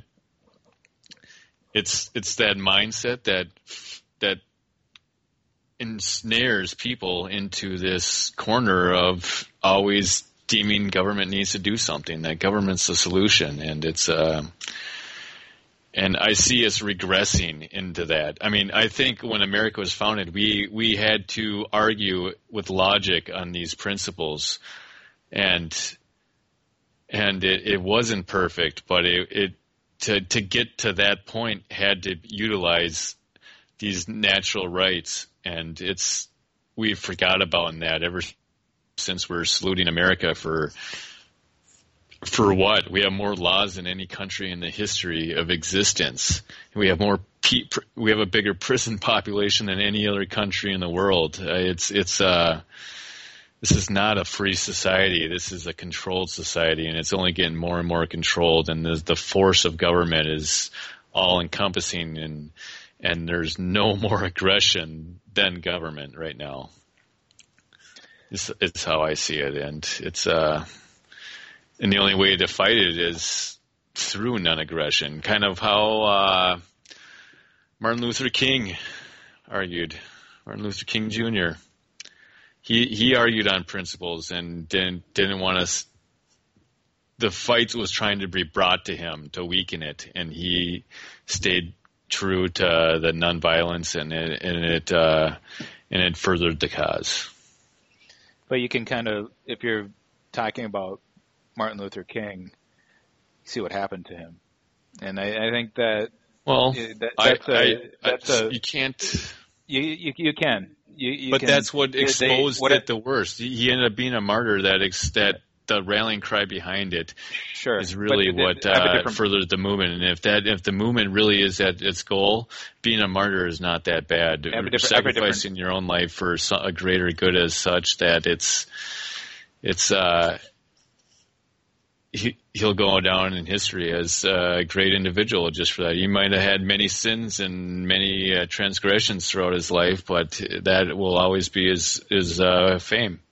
it's it's that mindset that that ensnares people into this corner of always deeming government needs to do something, that government's the solution, and it's uh, and I see us regressing into that. I mean, I think when America was founded, we we had to argue with logic on these principles, and and it, it wasn't perfect, but it, it to to get to that point had to utilize these natural rights, and it's we forgot about that ever since we're saluting America for for what? We have more laws than any country in the history of existence. We have more pe- we have a bigger prison population than any other country in the world. Uh, it's it's uh this is not a free society. This is a controlled society, and it's only getting more and more controlled, and the the force of government is all encompassing, and and there's no more aggression than government right now. It's, it's how I see it, and it's uh, and the only way to fight it is through non-aggression. Kind of how uh, Martin Luther King argued. Martin Luther King Junior He he argued on principles and didn't didn't want us. The fight was trying to be brought to him to weaken it, and he stayed true to the nonviolence, and it and it uh, and it furthered the cause. But you can kind of, if you're talking about Martin Luther King, see what happened to him, and I, I think that well, that, that's I, a, I, that's I, a, you can't. You you, you can, you, you but can, that's what exposed they, what it, it the worst. He ended up being a martyr. That ex, that the rallying cry behind it sure. is really but what uh, furthered the movement. And if that if the movement really is at its goal, being a martyr is not that bad. Sacrificing your own life for a greater good as such that it's it's uh, he, he'll go down in history as a great individual just for that. He might have had many sins and many uh, transgressions throughout his life, but that will always be his his uh, fame.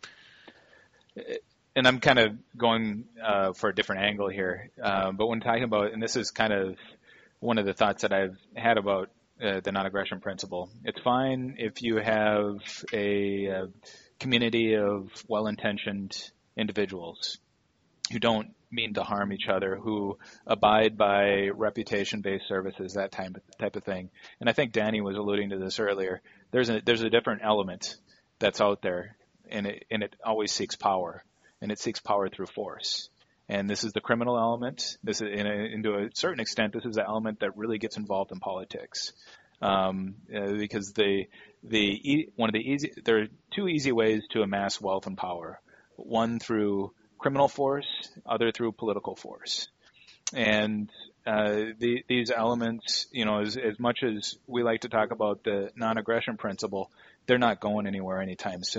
And I'm kind of going uh, for a different angle here, uh, but when talking about, and this is kind of one of the thoughts that I've had about uh, the non-aggression principle. It's fine if you have a, a community of well-intentioned individuals who don't mean to harm each other, who abide by reputation-based services, that type of, type of thing. And I think Danny was alluding to this earlier. There's a there's a different element that's out there, and it and it always seeks power. And it seeks power through force. And this is the criminal element. This is, in a, into a certain extent, this is the element that really gets involved in politics, um, uh, because the the one of the easy there are two easy ways to amass wealth and power. One through criminal force, other through political force. And uh, the, these elements, you know, as, as much as we like to talk about the non-aggression principle, they're not going anywhere anytime soon.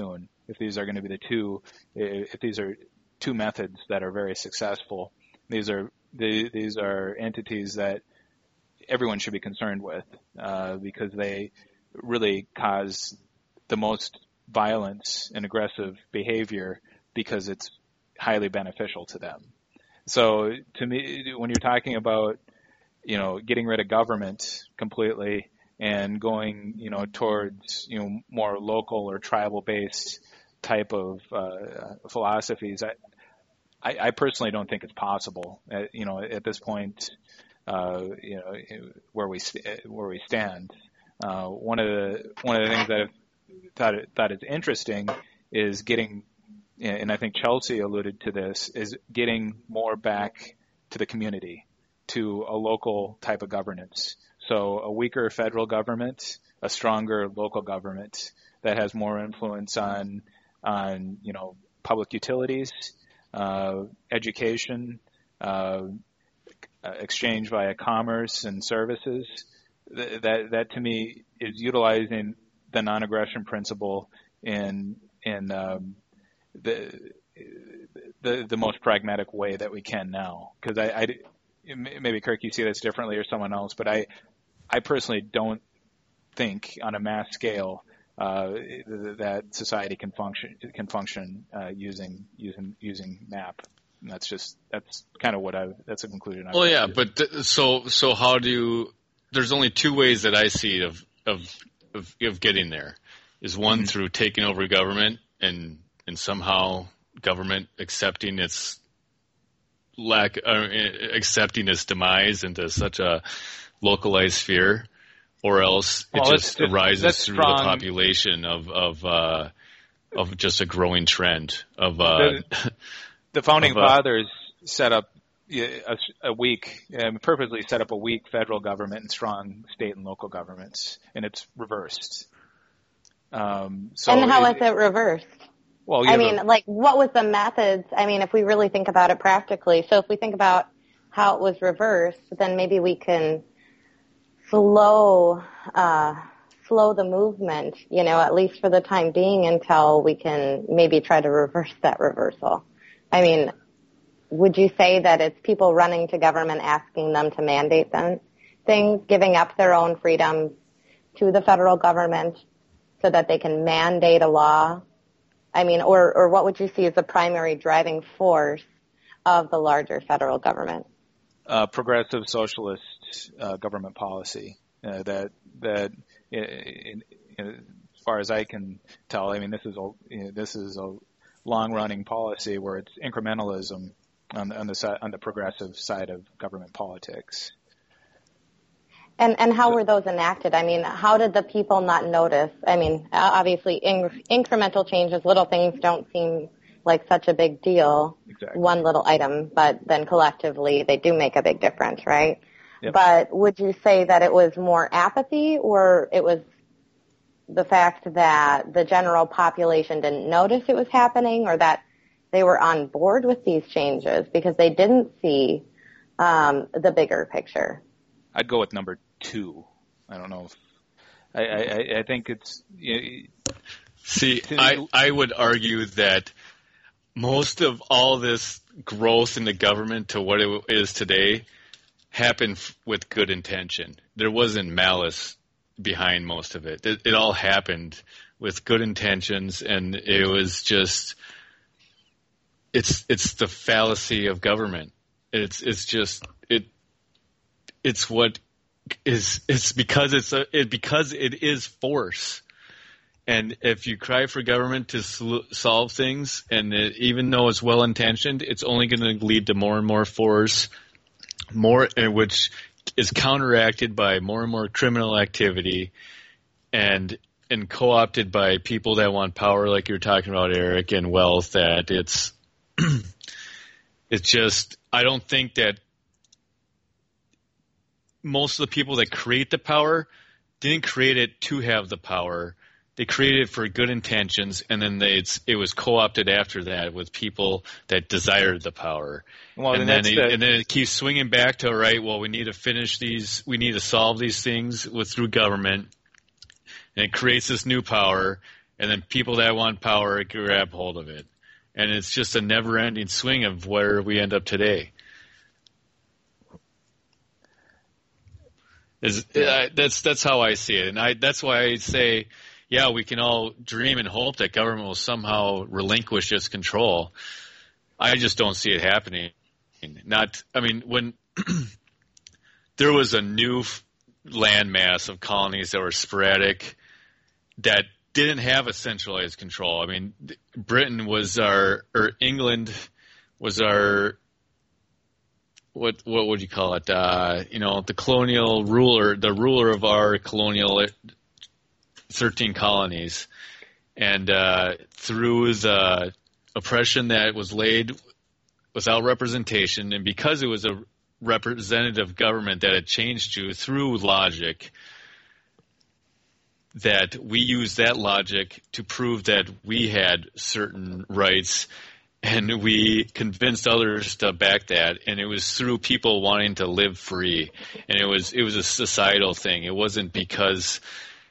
if these are going to be the two, if these are two methods that are very successful, these are these are entities that everyone should be concerned with uh, because they really cause the most violence and aggressive behavior because it's highly beneficial to them. So to me, when you're talking about, you know, getting rid of government completely and going, you know, towards, you know, more local or tribal based type of uh, philosophies, I, I, I personally don't think it's possible. At, you know, at this point, uh, you know, where we where we stand, uh, one of the one of the things that I've thought thought is interesting is getting, and I think Chelsea alluded to this, is getting more back to the community, to a local type of governance. So a weaker federal government, a stronger local government that has more influence on, on you know, public utilities, uh, education, uh, exchange via commerce and services. That, that to me is utilizing the non-aggression principle in, in, um, the, the, the most pragmatic way that we can now. Cause I, I, maybe Kirk, you see this differently or someone else, but I, I personally don't think on a mass scale, uh, that society can function, can function, uh, using, using, using M A P. And that's just, that's kind of what I, that's a conclusion. I've well, yeah, to. but th- so, so how do you, there's only two ways that I see of, of, of, of getting there is one mm-hmm. through taking over government and, and somehow government accepting its lack, uh, accepting its demise into such a localized sphere, or else it well, just that's, arises that's through strong. the population of, of, uh, of just a growing trend of, uh, the, the founding of, uh, fathers set up a, a weak, um, purposely set up a weak federal government and strong state and local governments, and it's reversed. Um, so and how it, is it reversed? Well, I mean, a, like, what was the methods? I mean, if we really think about it practically, so if we think about how it was reversed, then maybe we can slow, uh, slow the movement, you know, at least for the time being until we can maybe try to reverse that reversal. I mean, would you say that it's people running to government asking them to mandate them, things, giving up their own freedoms to the federal government so that they can mandate a law? I mean, or, or what would you see as the primary driving force of the larger federal government? Uh, progressive socialist uh, government policy uh, that that in, in, as far as I can tell, I mean, this is a you know, this is a long-running policy where it's incrementalism on the on the, on the progressive side of government politics. And and how were those enacted? I mean, how did the people not notice? I mean, obviously, in, incremental changes, little things don't seem like such a big deal, exactly. One little item, but then collectively they do make a big difference, right? Yep. But would you say that it was more apathy, or it was the fact that the general population didn't notice it was happening, or that they were on board with these changes because they didn't see um, the bigger picture? I'd go with number two. I don't know if I, I, I think it's. You know, See, I, I would argue that most of all this growth in the government to what it is today happened f- with good intention. There wasn't malice behind most of it. It, it all happened with good intentions, and it was just it's it's the fallacy of government. It's it's just it it's what is it's because it's a, it because it is force. And if you cry for government to sol- solve things, and it, even though it's well intentioned, it's only going to lead to more and more force, more which is counteracted by more and more criminal activity, and and co-opted by people that want power, like you're talking about, Eric, and wealth. That it's it's just I don't think that most of the people that create the power didn't create it to have the power. They created it for good intentions, and then they, it's, it was co-opted after that with people that desired the power. Well, and, and, then that's it, the... and then it keeps swinging back to, right, well, we need to finish these, we need to solve these things with through government, and it creates this new power, and then people that want power grab hold of it. And it's just a never-ending swing of where we end up today. Is uh, that's that's how I see it, and I that's why I say, yeah, we can all dream and hope that government will somehow relinquish its control. I just don't see it happening. Not, I mean, when there was a new landmass of colonies that were sporadic, that didn't have a centralized control. I mean, Britain was our, or England was our. What what would you call it? Uh, you know, the colonial ruler, the ruler of our colonial thirteen colonies, and uh, through the oppression that was laid without representation, and because it was a representative government that had changed you through logic, that we used that logic to prove that we had certain rights. And we convinced others to back that, and it was through people wanting to live free, and it was it was a societal thing. It wasn't because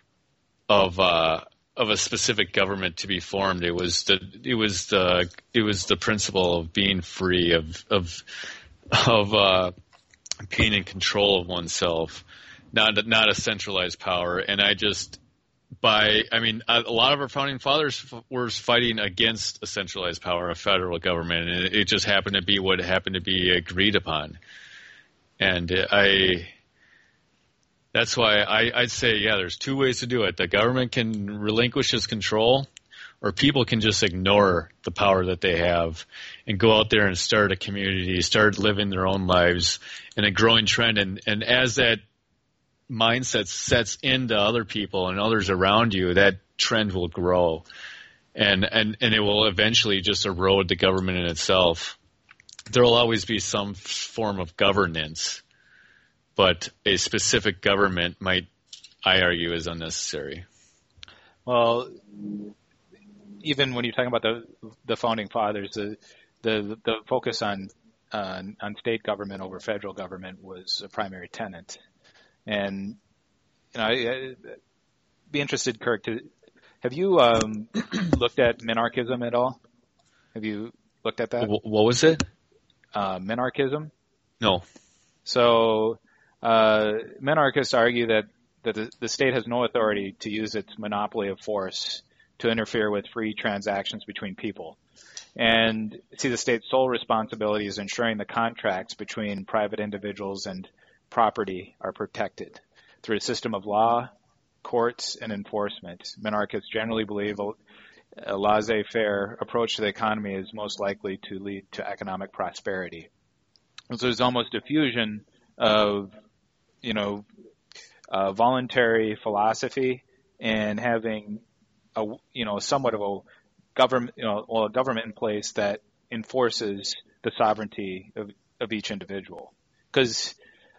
of uh, of a specific government to be formed. It was the it was the it was the principle of being free, of of of uh, being in control of oneself, not not a centralized power. And I just. By, I mean, a lot of our founding fathers were fighting against a centralized power, a federal government, and it just happened to be what happened to be agreed upon. And I, that's why I, I'd say, yeah, there's two ways to do it. The government can relinquish its control, or people can just ignore the power that they have and go out there and start a community, start living their own lives in a growing trend. And, and as that mindset sets into other people and others around you, that trend will grow, and, and, and it will eventually just erode the government in itself. There will always be some form of governance, but a specific government might, I argue, is unnecessary. Well, even when you're talking about the the founding fathers, the the, the focus on, uh, on state government over federal government was a primary tenet. And you know, I, I'd be interested, Kirk, to have you um, looked at minarchism at all? Have you looked at that? What was it? Uh, minarchism? No. So uh, minarchists argue that, that the, the state has no authority to use its monopoly of force to interfere with free transactions between people. And see, the state's sole responsibility is ensuring the contracts between private individuals and property are protected through a system of law, courts, and enforcement. Minarchists generally believe a, a laissez-faire approach to the economy is most likely to lead to economic prosperity. And so there's almost a fusion of, you know, uh, voluntary philosophy and having a, you know, somewhat of a government, you know, well, a government in place that enforces the sovereignty of, of each individual. Because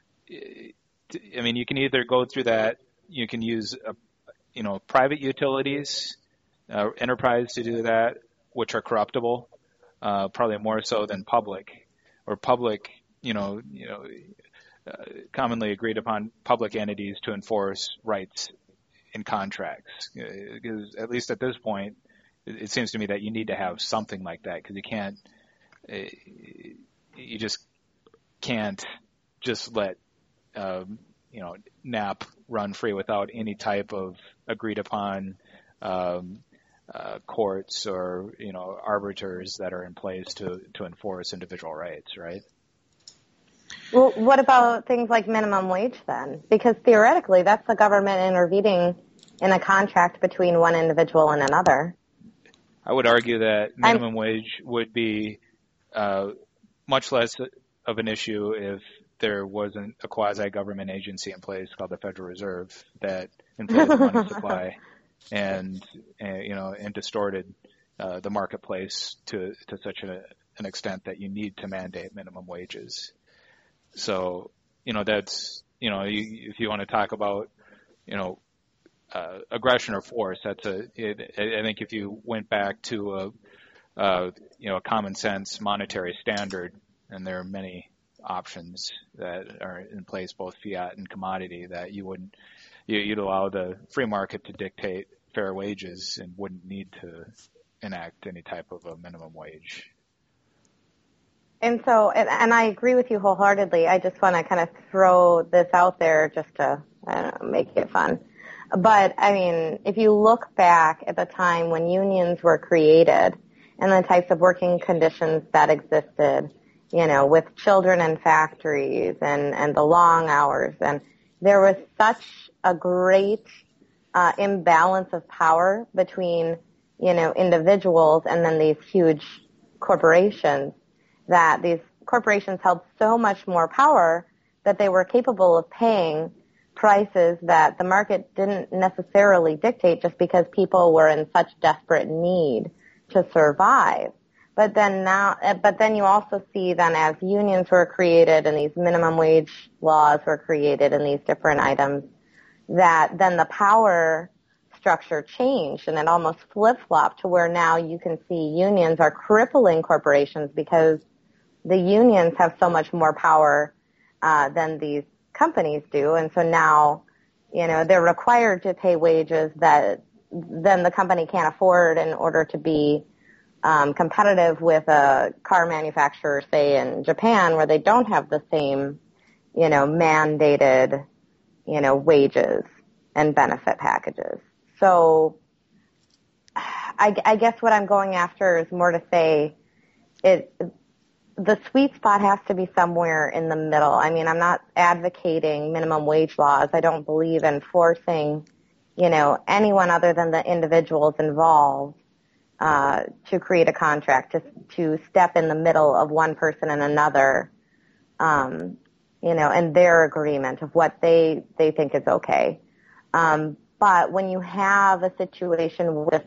I mean, you can either go through that, you can use, a, you know, private utilities, uh, enterprise to do that, which are corruptible, uh, probably more so than public, or public, you know, you know, uh, commonly agreed upon public entities to enforce rights in contracts. Because at least at this point, it, it seems to me that you need to have something like that, because you can't, uh, you just can't just let Um, you know, N A P run free without any type of agreed upon um, uh, courts or, you know, arbiters that are in place to, to enforce individual rights, right? Well, what about things like minimum wage then? Because theoretically, that's the government intervening in a contract between one individual and another. I would argue that minimum I'm, wage would be uh, much less of an issue if there wasn't a quasi-government agency in place called the Federal Reserve that inflated the money supply and, and you know and distorted uh, the marketplace to to such a, an extent that you need to mandate minimum wages. So you know that's you know you, if you want to talk about you know uh, aggression or force, that's a it, I think if you went back to a uh, you know a common sense monetary standard, and there are many options that are in place, both fiat and commodity, that you wouldn't, you, you'd allow the free market to dictate fair wages and wouldn't need to enact any type of a minimum wage. And so, and, and I agree with you wholeheartedly. I just want to kind of throw this out there just to, I don't know, make it fun. But, I mean, if you look back at the time when unions were created and the types of working conditions that existed, you know, with children in factories and, and the long hours, and there was such a great uh, imbalance of power between, you know, individuals and then these huge corporations, that these corporations held so much more power that they were capable of paying prices that the market didn't necessarily dictate just because people were in such desperate need to survive. But then now, but then you also see then as unions were created and these minimum wage laws were created and these different items, that then the power structure changed and it almost flip-flopped to where now you can see unions are crippling corporations because the unions have so much more power uh, than these companies do, and so now, you know, they're required to pay wages that then the company can't afford in order to be um, competitive with a car manufacturer, say in Japan, where they don't have the same, you know, mandated, you know, wages and benefit packages. So, I, I guess what I'm going after is more to say it. The sweet spot has to be somewhere in the middle. I mean, I'm not advocating minimum wage laws. I don't believe in forcing, you know, anyone other than the individuals involved uh, to create a contract, to, to step in the middle of one person and another, um, you know, and their agreement of what they, they think is okay. Um, but when you have a situation with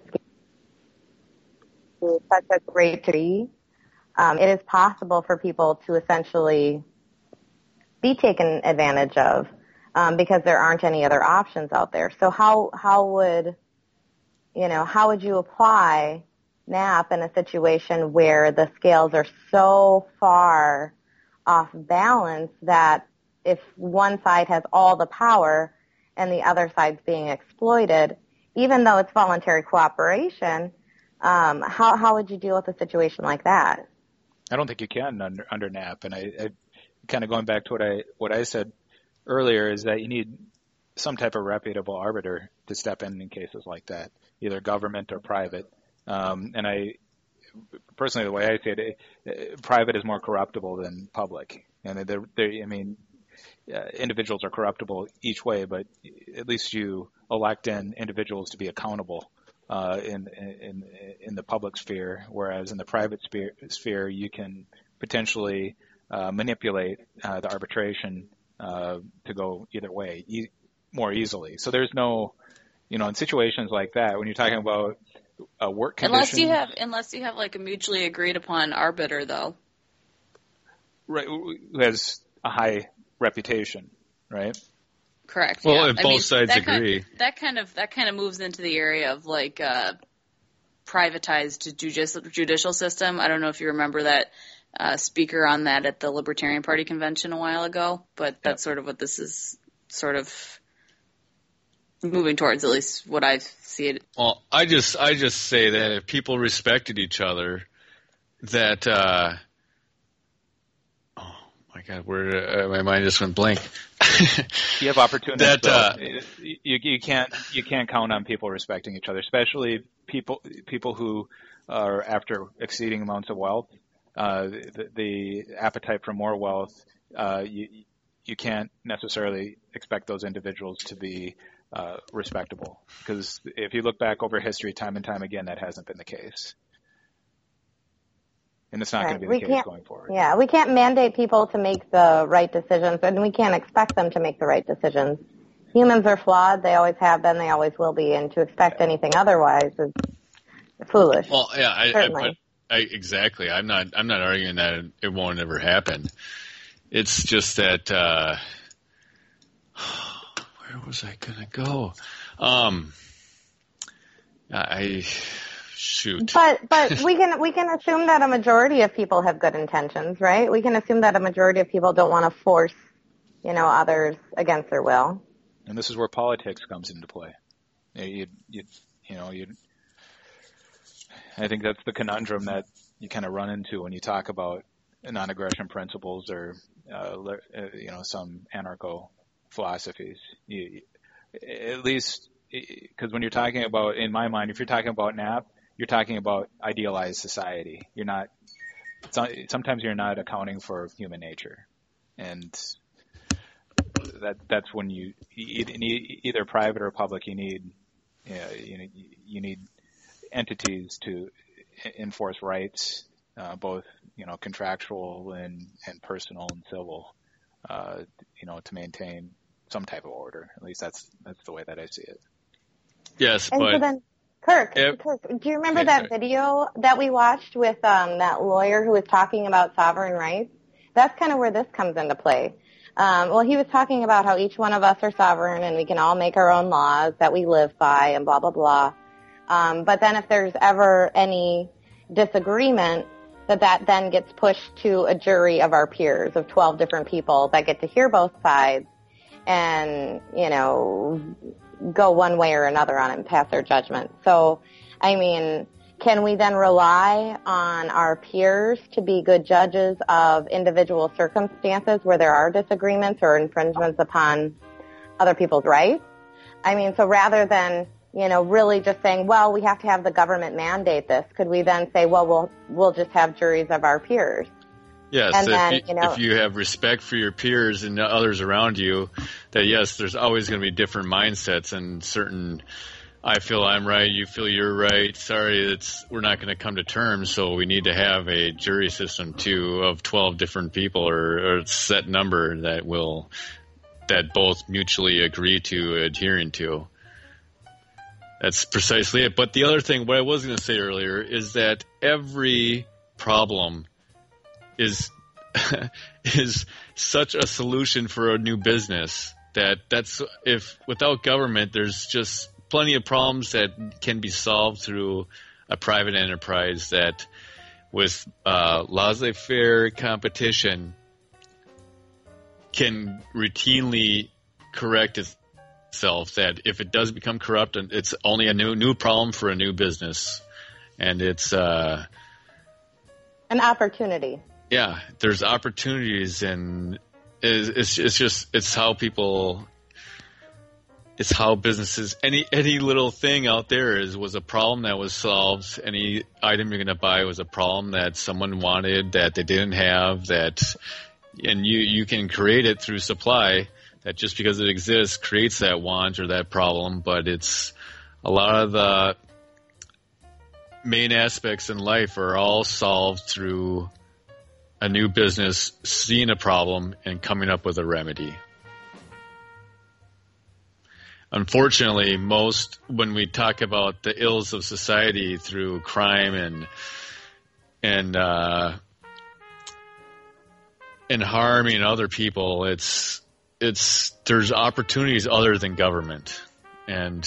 such a great degree, Um, it is possible for people to essentially be taken advantage of um, because there aren't any other options out there. So how how would you know how would you apply N A P in a situation where the scales are so far off balance that if one side has all the power and the other side's being exploited, even though it's voluntary cooperation, um, how how would you deal with a situation like that? I don't think you can under, under N A P, and I, I kind of going back to what I what I said earlier is that you need some type of reputable arbiter to step in in cases like that, either government or private. Um, and I personally, the way I see it, it, private is more corruptible than public, and they're, they're, I mean, uh, individuals are corruptible each way, but at least you elect in individuals to be accountable. Uh, in, in in the public sphere, whereas in the private sphere, sphere you can potentially uh, manipulate uh, the arbitration uh, to go either way e- more easily. So there's no, you know, in situations like that, when you're talking about a work condition, unless you have unless you have like a mutually agreed upon arbiter, though, right, who has a high reputation, right? Correct. Well, yeah. if I both mean, sides that agree, kind, that kind of that kind of moves into the area of like uh, privatized judicial judicial system. I don't know if you remember that uh, speaker on that at the Libertarian Party convention a while ago, but that's yep. sort of what this is sort of moving towards, at least what I see it. Well, I just I just say that if people respected each other, that. Uh, My God, where uh, my mind just went blank. You have opportunities. That, uh, you, you can't you can't count on people respecting each other, especially people people who are after exceeding amounts of wealth. Uh, the, the appetite for more wealth, uh, you you can't necessarily expect those individuals to be uh, respectable, because if you look back over history, time and time again, that hasn't been the case. And it's not right. going to be the we case going forward. Yeah, we can't mandate people to make the right decisions, and we can't expect them to make the right decisions. Humans are flawed. They always have been. They always will be. And to expect anything otherwise is foolish. Well, yeah, I, certainly. I, I, exactly. I'm not. I'm not arguing that it, it won't ever happen. It's just that. Uh, where was I gonna go? Um, I. Shoot. But but we can we can assume that a majority of people have good intentions, right? We can assume that a majority of people don't want to force, you know, others against their will. And this is where politics comes into play. You, you, you know, you. I think that's the conundrum that you kind of run into when you talk about non-aggression principles or, uh, you know, some anarcho philosophies. You, at least, because when you're talking about, in my mind, if you're talking about N A P, you're talking about idealized society. You're not. Sometimes you're not accounting for human nature, and that that's when you, you need either private or public. You need, you know, you, you need entities to enforce rights, uh, both you know contractual and, and personal and civil, uh, you know, to maintain some type of order. At least that's that's the way that I see it. Yes, and but so then, Kirk, if, Kirk, do you remember okay, that sorry. video that we watched with um, that lawyer who was talking about sovereign rights? That's kind of where this comes into play. Um, well, he was talking about how each one of us are sovereign and we can all make our own laws that we live by and blah, blah, blah. Um, but then if there's ever any disagreement, that that then gets pushed to a jury of our peers of twelve different people that get to hear both sides and, you know, go one way or another on it and pass their judgment. So, I mean, can we then rely on our peers to be good judges of individual circumstances where there are disagreements or infringements upon other people's rights? I mean, so rather than, you know, really just saying, well, we have to have the government mandate this, could we then say, well, we'll, we'll just have juries of our peers? Yes, and if, then, you, you know, if you have respect for your peers and others around you, that yes, there's always going to be different mindsets and certain, I feel I'm right, you feel you're right, sorry, it's, we're not going to come to terms, so we need to have a jury system too of twelve different people or, or a set number that will, that both mutually agree to adhering to. That's precisely it. But the other thing, what I was going to say earlier, is that every problem is is such a solution for a new business that that's if without government, there's just plenty of problems that can be solved through a private enterprise that, with uh, laissez-faire competition, can routinely correct itself. That if it does become corrupt, it's only a new new problem for a new business, and it's uh, an opportunity. Yeah, there's opportunities, and it's it's just it's how people, it's how businesses, any any little thing out there is was a problem that was solved. Any item you're going to buy was a problem that someone wanted that they didn't have, that, and you you can create it through supply. That just because it exists creates that want or that problem, but it's a lot of the main aspects in life are all solved through a new business seeing a problem and coming up with a remedy. Unfortunately, most when we talk about the ills of society through crime and and uh, and harming other people, it's it's there's opportunities other than government, and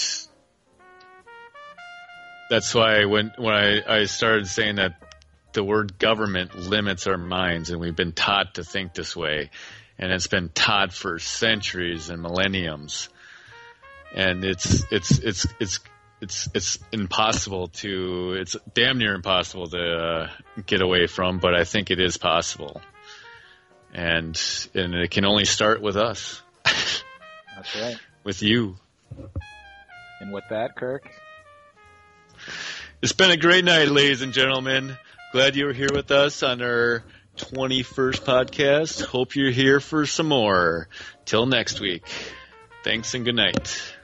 that's why when when I, I started saying that the word government limits our minds, and we've been taught to think this way, and it's been taught for centuries and millenniums, and it's it's it's it's it's it's impossible to it's damn near impossible to uh, get away from, but I think it is possible, and and it can only start with us. That's right. With you. And with that, Kirk, it's been a great night, ladies and gentlemen. Glad you were here with us on our twenty-first podcast. Hope you're here for some more. Till next week. Thanks and good night.